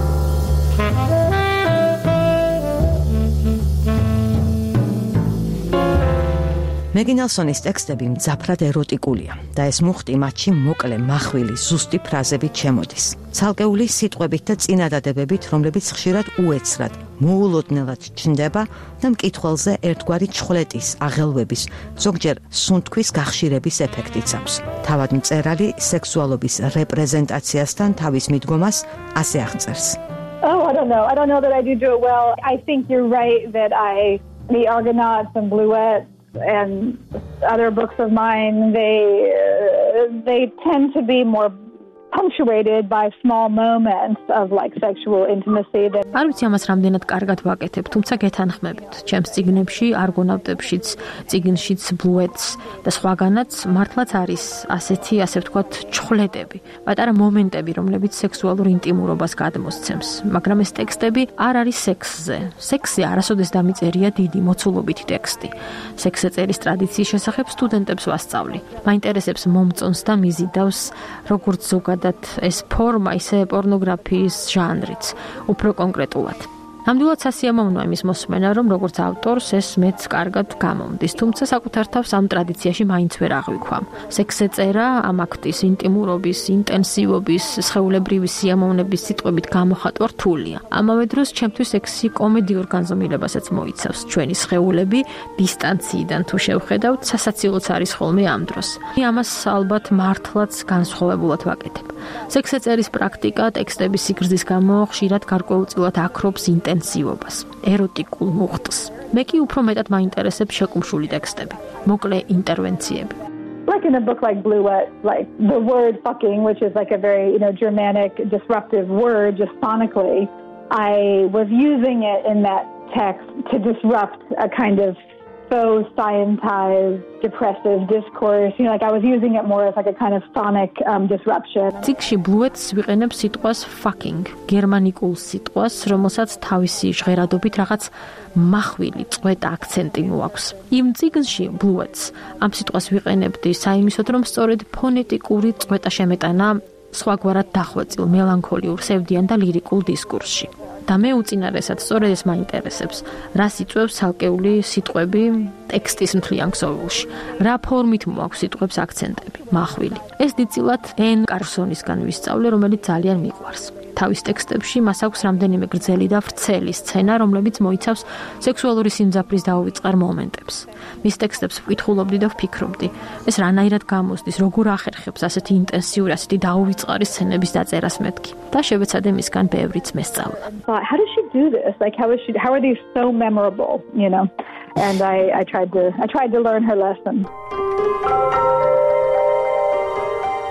Speaker 1: მეგი ნელსონის ტექსტები მძაფრად ეროტიკულია და ეს მუხტი მათში მოკლე, მახვილი, ზუსტი ფრაზებით შემოდის. ცალკეული სიტყვებით და წინადადებებით, რომლებიც ხშირად უეცრად, მოულოდნელად ჩნდება და მკითხველზე ერთგვარი ჩხვლეტის, აღელვების, ზოგჯერ სუნთქვის გახშირების ეფექტიც აქვს. თავად მწერალი სექსუალობის რეპრეზენტაციასთან თავის მიდგომას ასე აღწერს.
Speaker 3: Oh, I don't know. I don't know that I do do it well. I think you're right that I the Argonauts and Bluets and other books of mine, they uh, they tend to be more punctuated by small moments of like sexual intimacy.
Speaker 2: არ ვიცი ამას რამდენად კარგად ვაკეთებ, თუმცა გეთანხმებით. ჩემს წიგნებში, არგონავტებშიც, წიგნშიც, ბლუეტს და სხვაგანაც მართლაც არის ასეთი, ასე ვთქვათ, ჩხვლეტები, პატარა მომენტები, რომლებიც სექსუალურ ინტიმურობას გადმოსცემს. მაგრამ ეს ტექსტები არ არის სექსზე. სექსზე არასოდეს დამიწერია დიდი მოცულობითი ტექსტი. სექსზე წერის ტრადიციის შესახებ სტუდენტებს ვასწავლი. მაინტერესებს მომწონს და მიზიდავს, როგორც ზოგადად ეს ფორმა, ისე პორნოგრაფიის ჟანრიც, უფრო კონკრეტულად. ნამდვილად სასიამოვნოა იმის მოსმენა, რომ როგორც ავტორს ეს მეც კარგად გამომდის, თუმცა საკუთარ თავს ამ ტრადიციაში მაინც ვერ აღვიქვამ. სექსზე წერა ამ აქტის ინტიმურობის, ინტენსივობის, სხეულებრივი სიამოვნების სიტყვებით გამოხატვა რთულია. ამავე დროს ჩემთვის სექსი კომედიურ განზომილებასაც მოიცავს. ჩვენი სხეულები დისტანციიდან თუ შევხედავთ, სასაცილოც არის ხოლმე ამ დროს. ამას ალბათ მართლაც განსხვავებულად ვაკეთებ. სექსზე წერის პრაქტიკა ტექსტების სიგრძის გამო ხშირად გარკვეულწილად აქრობს ინტენსივობას, ეროტიკულ მუხტს. მე კი უფრო მეტად მაინტერესებს შეკუმშული ტექსტები, მოკლე ინტერვენციები.
Speaker 3: Like in a book like Bluet, like the word fucking, which is like a very, you know, Germanic, disruptive word, just phonically, I was using it in that text to disrupt a kind of faux scientized, depressive discourse. You know, like I was using it more as like a kind of sonic um, disruption.
Speaker 2: წიგნში ბლუეტს ვიყენებს სიტყვას fucking, გერმანიკულ სიტყვას, რომელსაც თავისი ჟღერადობით რაღაც მახვილი, წვეტ აქცენტი მოაქვს. იმ წიგნში ბლუეტს ამ სიტყვას ვიყენებდი საიმისოდ, რომ სწორედ ფონეტიკური წვეტა შემეტანა სხვაგვარად დახვეწილ, მელანქოლიურ, სევდიან და ლირიკულ დისკურსში. და მე უწინარესად სწორედ ეს მაინტერესებს, რას იწვევს ცალკეული სიტყვები ტექსტის მთლიან ქსოვილში, რა ფორმით მოაქვს სიტყვებს აქცენტები, მახვილი. ეს დიდწილად ენ კარსონისგან ვისწავლე, რომელიც ძალიან მიყვარს. თავის ტექსტებში მას აქვს რამდენიმე გრძელი და ვრცელი სცენა, რომლებიც მოიცავს სექსუალური სიმძაფრის დაუვიწყარ მომენტებს. მის ტექსტებს ვკითხულობდი და ვფიქრობდი, ეს რანაირად გამოსდის, როგორ ახერხებს ასეთი ინტენსიური, ასეთი დაუვიწყარი სცენების დაწერას მეთქი. და შევეცადე მისგან ბევრიც მესწავლა.
Speaker 3: How does she do this? Like how is she how are these so memorable, you know? And I I tried to I tried to learn her lesson.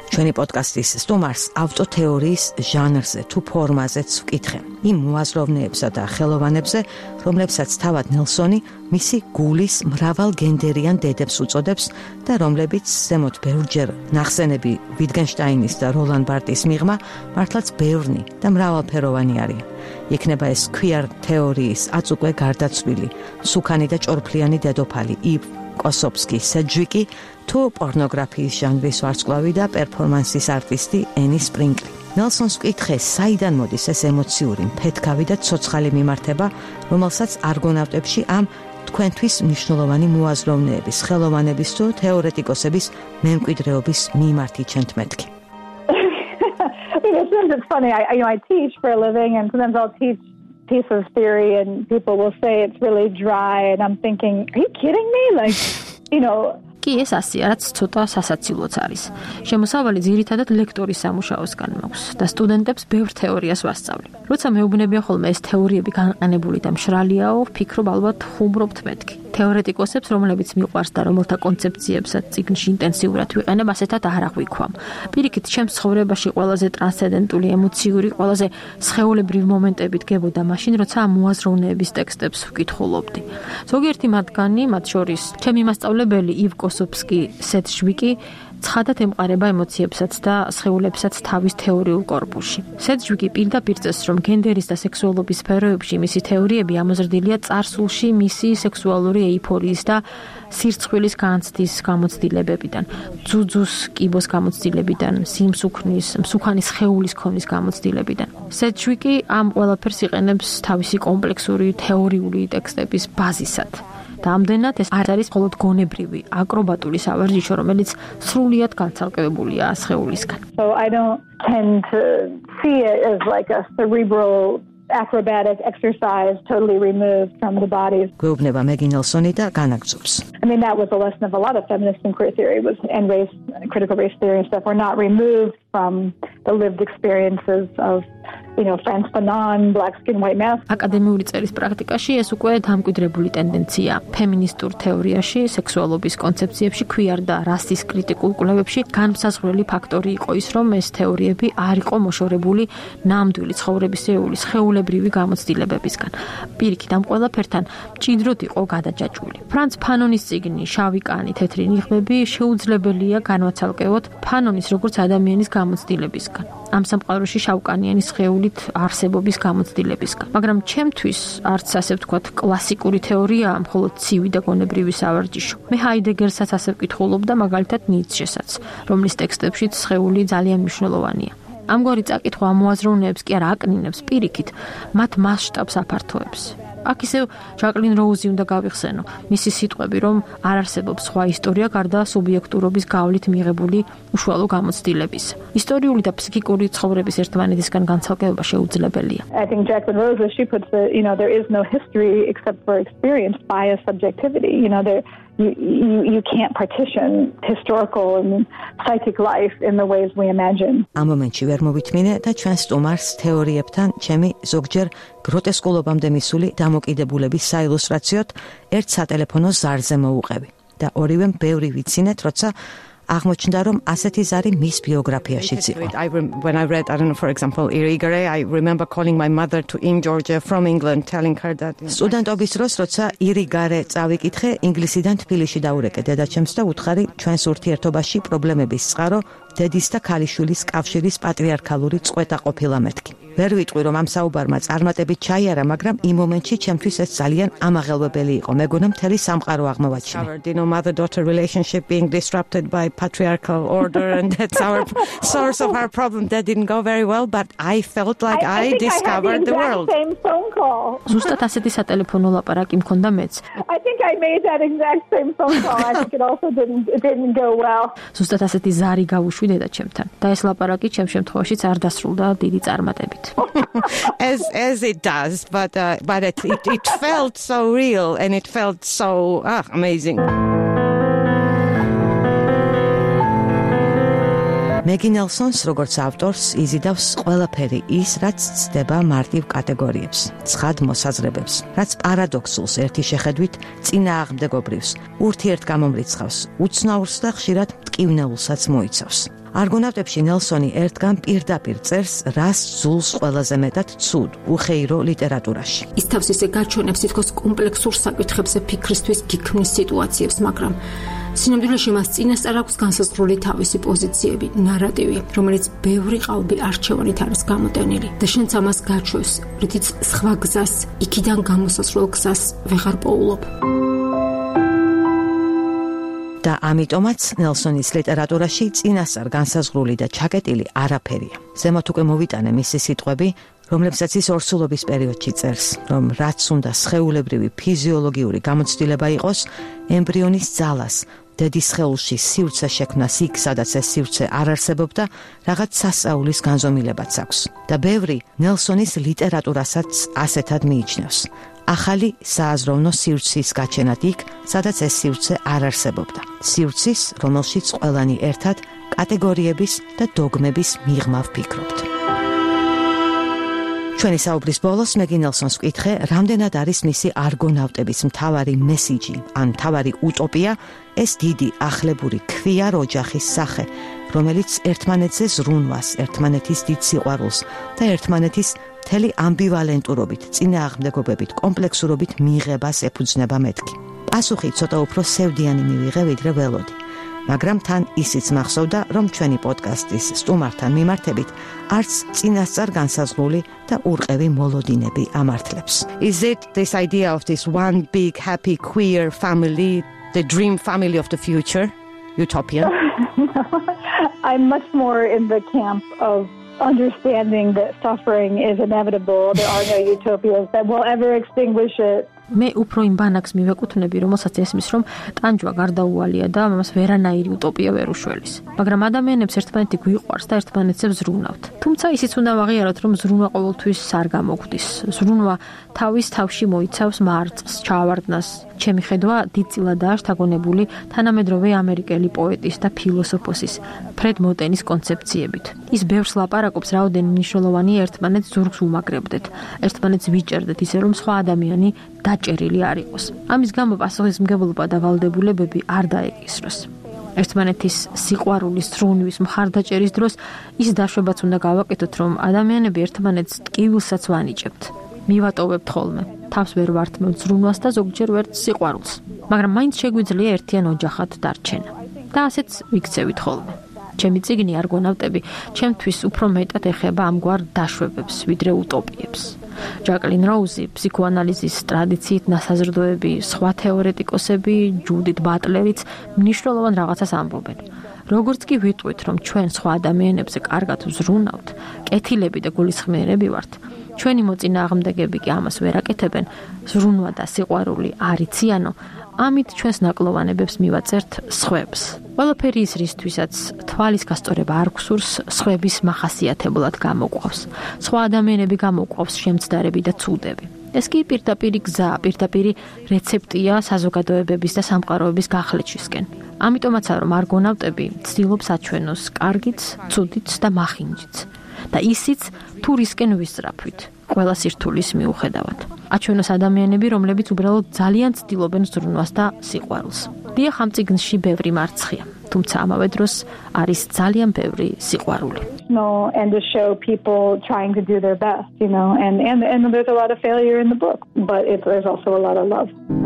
Speaker 1: ჩვენი პოდკასტის სტუმარს ავტოთეორიის ჟანრზე თუ ფორმაზეც ვკითხე. იმ მოაზროვნეებსა და ხელოვანებზე, რომლებსაც თავად ნელსონი მისი გულის მრავალგენდერიან დედებს უწოდებს და რომლებიც ზემოთ ბევრჯერ ნახსენები ვიტგენშტაინის და როლან ბარტის მიღმა მართლაც ბევრნი და მრავალფეროვანი არიან. იქნება ეს queer თეორიის აწუკვე გარდაცვლილი, სუქანი და ჭორფლიანი დედოფალი ივ კოსოფსკი სეჯვიკი თუ პორნოგრაფიის ჟანრის ვარსკვლავი და პერფორმანსის არტისტი ენი სპრინგლი. ნელსონს ვკითხე, საიდან მოდის ეს ემოციური, მფეთქავი და ცოცხალი მიმართება, რომელსაც არგონავტებში ამ თქვენთვის მნიშვნელოვანი მოაზროვნეების, ხელოვანების თუ თეორეტიკოსების მემკვიდრეობის მიმართი ჩემთ მეთქი.
Speaker 3: Sometimes it's funny. I, you know, I teach for a living, and sometimes I'll teach pieces of theory, and people will say it's really dry, and I'm thinking, are you kidding me? Like, you know.
Speaker 2: კი ეს ასია, რაც ცოტა სასაცილოც არის. შემოსავალი ძირითადად ლექტორის სამუშაოსგან მაქვს და სტუდენტებს ბევრ თეორიას ვასწავლი. როცა მეუბნებიან ხოლმე ეს თეორიები განყენებული და მშრალიაო, ვფიქრობ ალბათ ხუმრობთ მეთქი. თეორეტიკოსებს, რომლებიც მიყვარს და რომელთა კონცეფციებსაც წიგნში ინტენსიურად ვიყენებ, ასეთად არ აღვიქვამ. პირიქით, ჩემს ცხოვრებაში ყველაზე ტრანსცენდენტული, ემოციური, ყველაზე სხეულებრივი მომენტები დგებოდა მაშინ, როცა ამ მოაზროვნეების ტექსტებს ვკითხულობდი. ზოგიერთი მათგანი, მათ შორის ჩემი მასწავლებელი ივ კოსოფსკი სეჯვიკი ცხადად ემყარება ემოციებსაც და სხეულებსაც თავის თეორიულ კორპუსში. სეჯვიკი პირდაპირ წესს, რომ გენდერის და სექსუალობის სფეროებში მისი თეორიები ამოზრდილია წარსულში მისი სექსუალური ეიფორიის და სირცხვილის განცდის გამოცდილებებიდან, ძუძუს კიბოს გამოცდილებიდან, სიმსუქნის, მსუქანის სხეულის ქონის გამოცდილებიდან. სეჯვიკი ამ ყველაფერს იყენებს თავისი კომპლექსური თეორიული ტექსტების ბაზისად. და ამდენად ეს არ არის მხოლოდ გონებრივი, აკრობატული სავარჯიშო, რომელიც სრულიად განცალკევებულია სხეულისგან.
Speaker 3: So I don't tend to see it as like a cerebral acrobatic exercise totally removed from the body.
Speaker 1: გვეუბნება მეგი ნელსონი და განაგრძობს.
Speaker 3: I mean, that was a lesson of a lot of feminist and queer theory was and race, critical race theory and stuff were not removed from the lived experiences of, you know, France Fanon, black skin, white mask.
Speaker 2: აკადემიური წერის პრაქტიკაში ეს უკვე დამკვიდრებული ტენდენცია. ფემინისტურ თეორიაში, სექსუალობის კონცეფციებში, queer და რასის კრიტიკულ კვლევებში განმსაზღვრელი ფაქტორი იყო ის, რომ ეს თეორიები არ იყო მოშორებული ნამდვილი ცხოვრებისეული სხეულებრივი გამოცდილებებისგან. პირიქით, ამ ყველაფერთან მჭიდროდ იყო გადაჯაჭვული. ფრანც ფანონის წიგნი შავი კანი, თეთრი ნიღბები შეუძლებელია განვაცალკევოთ ფანონის როგორც ადამიანის გამოცდილებისგან. ამ სამყაროში შავკანიანი სხეულით არსებობის გამოცდილებისგან. მაგრამ ჩემთვის არც ასე ვთქვათ კლასიკური თეორია, მხოლოდ ცივი და გონებრივი სავარჯიშო. მე ჰაიდეგერსაც ასე ვკითხულობდა, მაგალითად ნიცშესაც, რომლის ტექსტებშიც სხეული ძალიან მნიშვნელოვანია. ამგვარი წაკითხვა მოაზროვნეებს კი არ აკნინებს, პირიქით, მათ მასშტაბს აფართოებს. აქ ისევ ჯაკლინ როუზი უნდა გავიხსენო, მისი სიტყვები, რომ არ არსებობს სხვა ისტორია გარდა სუბიექტურობის გავლით მიღებული უშუალო გამოცდილების. ისტორიული და ფსიქიკური ცხოვრების ერთმანეთისგან განცალკევება შეუძლებელია.
Speaker 3: I think Jacqueline Rose, she puts the, you know, there is no history except for experience, bias, subjectivity. You know, there you, you you can't partition historical and psychic life in the ways we imagine.
Speaker 1: ამ მომენტში ვერ მოვითმინე და ჩვენ სტუმარს თეორიებთან ჩემი ზოგჯერ გროტესკულობამდე მისული დამოკიდებულების საილუსტრაციოდ ერთ სატელეფონო ზარზე მოუყევი და ორივემ ბევრი ვიცინეთ, როცა აღმოჩნდა, რომ ასეთი ზარი მის ბიოგრაფიაშიც იყო. I when I read, I don't know, for example, Irigare, I remember calling my mother to in Georgia from England, telling her that სტუდენტობის დროს, როცა ირიგარე წავიკითხე, ინგლისიდან თბილისში დაურეკე დედაჩემს და უთხარი ჩვენს ურთიერთობაში პრობლემების წყარო დედის და ქალიშვილის კავშირის პატრიარქალური წყვეტა ყოფილა მეთქი. ვერ ვიტყვი, რომ ამ საუბარმა წარმატებით ჩაიარა, მაგრამ იმ მომენტში ჩემთვის ეს ძალიან ამაღელვებელი იყო. მეგონა მთელი სამყარო აღმოვაჩინე. You know, mother-daughter relationship being disrupted by patriarchal order, and that's our source of our problem. That didn't go very well, but I felt like I, I, I discovered the, the world.
Speaker 3: Same phone call.
Speaker 2: ზუსტად ასეთი სატელეფონო ლაპარაკი მქონდა მეც.
Speaker 3: I think I made that exact same phone call. I think it also didn't it didn't go well.
Speaker 2: ზუსტად ასეთი ზარი გავუშვი დედაჩემთან. და ეს ლაპარაკი ჩემ შემთხვევაშიც არ დასრულდა დიდი წარმატებით.
Speaker 1: as as it does, but uh, but it, it it felt so real and it felt so ah, amazing. მეგი ნელსონს როგორც ავტორს იზიდავს ყველაფერი ის, რაც ცდება მარტივ კატეგორიებს, ცხად მოსაზრებებს, რაც პარადოქსულს ერთი შეხედვით წინააღმდეგობრივს, ურთიერთგამომრიცხავს, უცნაურს და ხშირად მტკივნეულსაც მოიცავს. არგონავტებში ნელსონი ერთგან პირდაპირ წერს, რას ძულს ყველაზე მეტად ცუდ, უხეირო ლიტერატურაში.
Speaker 2: ის თავს ისე გაჩვენებს თითქოს კომპლექსურ საკითხებზე ფიქრისთვის გიქმნის სიტუაციებს, მაგრამ სინამდვილეში მას წინასწარ აქვს განსაზღვრული თავისი პოზიციები, ნარატივი, რომელიც ბევრი ყალბი არჩევანით არის გამოტენილი და შენც ამას გაჩვევს, რითიც სხვა გზას, იქიდან გამოსასვლელ გზას ვეღარ პოულობ.
Speaker 1: და ამიტომაც ნელსონის ლიტერატურაში წინასწარ განსაზღვრული და ჩაკეტილი არაფერია. ზემოთ უკვე მოვიტანე მისი სიტყვები, რომლებსაც ის ორსულობის პერიოდში წერს, რომ რაც უნდა სხეულებრივი ფიზიოლოგიური გამოცდილება იყოს, ემბრიონის ძალას, დედის სხეულში სივრცე შექმნას იქ, სადაც ეს სივრცე არ არსებობდა, რაღაც სასწაულის განზომილებაც აქვს. და ბევრი ნელსონის ლიტერატურასაც ასეთად მიიჩნევს. ახალი სააზროვნო სივრცის გაჩენად იქ, სადაც ეს სივრცე არ არსებობდა. სივრცის, რომელშიც ყველანი ერთად კატეგორიების და დოგმების მიღმა ვფიქრობთ. ჩვენი საუბრის ბოლოს მეგი ნელსონს ვკითხე, რამდენად არის მისი არგონავტების მთავარი მესიჯი, ან მთავარი უტოპია, ეს დიდი ახლებური ქვიარ ოჯახის სახე, რომელიც ერთმანეთზე ზრუნვას, ერთმანეთის დიდ სიყვარულს და ერთმანეთის მთელი ამბივალენტურობით, წინააღმდეგობებით, კომპლექსურობით მიღებას ეფუძნება მეთქი. პასუხი ცოტა უფრო სევდიანი მივიღე, ვიდრე ველოდი. მაგრამ თან ისიც მახსოვდა, რომ ჩვენი პოდკასტის სტუმართან მიმართებით არც წინასწარ განსაზღვრული და ურყევი მოლოდინები ამართლებს. Is it this idea of this one big happy queer family, the dream family of the future, utopian?
Speaker 3: No, I'm much more in the camp of understanding that suffering is inevitable. There are no utopias that will ever extinguish it.
Speaker 2: მე უფრო იმ ბანაკს მივეკუთვნები, რომელსაც ესმის, რომ ტანჯვა გარდაუვალია და ამას ვერანაირი უტოპია ვერ უშველის. მაგრამ ადამიანებს ერთმანეთი გვიყვარს და ერთმანეთზე ვზრუნავთ. თუმცა ისიც უნდა ვაღიაროთ, რომ ზრუნვა ყოველთვის არ გამოგვდის. ზრუნვა თავის თავში მოიცავს მარწყს, ჩავარდნას. ჩემი ხედვა დიდწილადაა შთაგონებული თანამედროვე ამერიკელი პოეტის და ფილოსოფოსის ფრედ მოტენის კონცეფციებით. ის ბევრს ლაპარაკობს, რაოდენ მნიშვნელოვანი ერთმანეთს ზურგს უმაგრებდეთ, ერთმანეთს ვიჭერდეთ ისე, რომ სხვა ადამიანი დაჭერილი არ იყოს. ამის გამო პასუხისმგებლობა და ვალდებულებები არ დაეკისროს. ერთმანეთის სიყვარულის, ზრუნვის, მხარდაჭერის დროს ის დაშვებაც უნდა გავაკეთოთ, რომ ადამიანები ერთმანეთს ტკივილსაც ვანიჭებთ. მივატოვებთ ხოლმე. თავს ვერ ვართმევთ ზრუნვას და ზოგჯერ ვერც სიყვარულს. მაგრამ მაინც შეგვიძლია ერთიან ოჯახად დარჩენა. და ასეც ვიქცევით ხოლმე. ჩემი წიგნი არგონავტები ჩემთვის უფრო მეტად ეხება ამგვარ დაშვებებს, ვიდრე უტოპიებს. ჯაკლინ როუზი, ფსიქოანალიზის ტრადიციით ნასაზრდოები, სხვა თეორეტიკოსები, ჯუდით ბატლერიც მნიშვნელოვან რაღაცას ამბობენ. როგორც კი ვიტყვით, რომ ჩვენ სხვა ადამიანებზე კარგად ვზრუნავთ, კეთილები და გულისხმიერები ვართ, ჩვენი მოწინააღმდეგები კი ამას ვერ აკეთებენ, ზრუნვა და სიყვარული არ იციანო, ამით ჩვენს ნაკლოვანებებს მივაწერთ სხვებს. ყველაფერი ის რისთვისაც თვალის გასწორება არ გვსურს, სხვების მახასიათებლად გამოყვავს. სხვა ადამიანები გამოყვავს შემცდარები და ცუდები. ეს კი პირდაპირი გზა, პირდაპირი რეცეპტია საზოგადოებების და სამყაროების გახლეჩისკენ. ამიტომაცაა, რომ არგონავტები ცდილობს აჩვენოს კარგიც, ცუდიც და მახინჯიც. და ისიც თუ რისკენ ვისწრაფვით, ყველა სირთულის მიუხედავად. აჩვენოს ადამიანები, რომლებიც უბრალოდ ძალიან ცდილობენ ზრუნვას და სიყვარულს. დიახ, ამ წიგნში ბევრი მარცხია, თუმცა ამავე დროს არის ძალიან ბევრი სიყვარული.
Speaker 3: No, and to show people trying to do their best, you know, and and and there's a lot of failure in the book, but it, there's also a lot of love.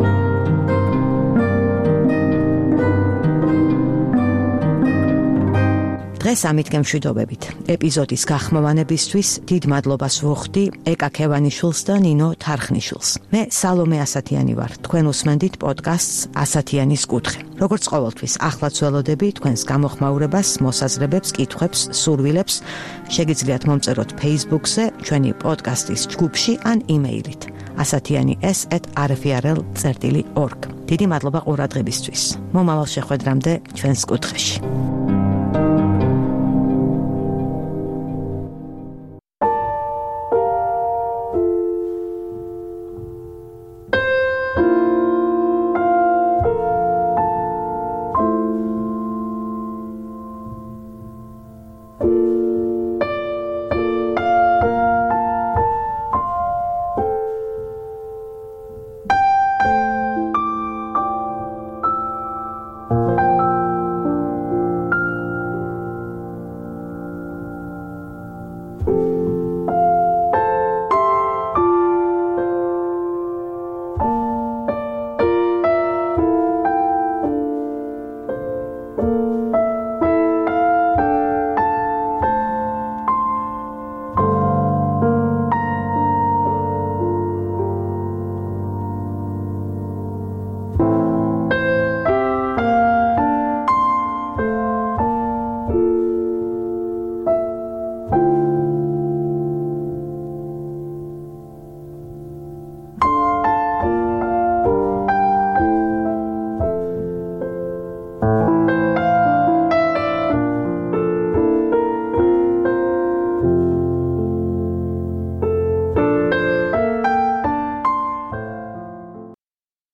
Speaker 1: დღეს ამით გემშვიდობებით. ეპიზოდის გახმოვანებისთვის დიდ მადლობას ვუხდი ეკა ქევანიშვილს და ნინო თარხნიშვილს. მე სალომე ასათიანი ვარ. თქვენ უსმენდით პოდკასტს ასათიანის კუთხე. როგორც ყოველთვის, ახლაც ველოდები თქვენს გამოხმაურებას, მოსაზრებებს, კითხვებს, სურვილებს. შეგიძლიათ მომწეროთ Facebook-ზე, ჩვენი პოდკასტის ჯგუფში ან იმეილით ასათიანი s at r f r l dot org. დიდი მადლობა ყურადღებისთვის. მომავალ შეხვედრამდე ჩვენს კუთხეში.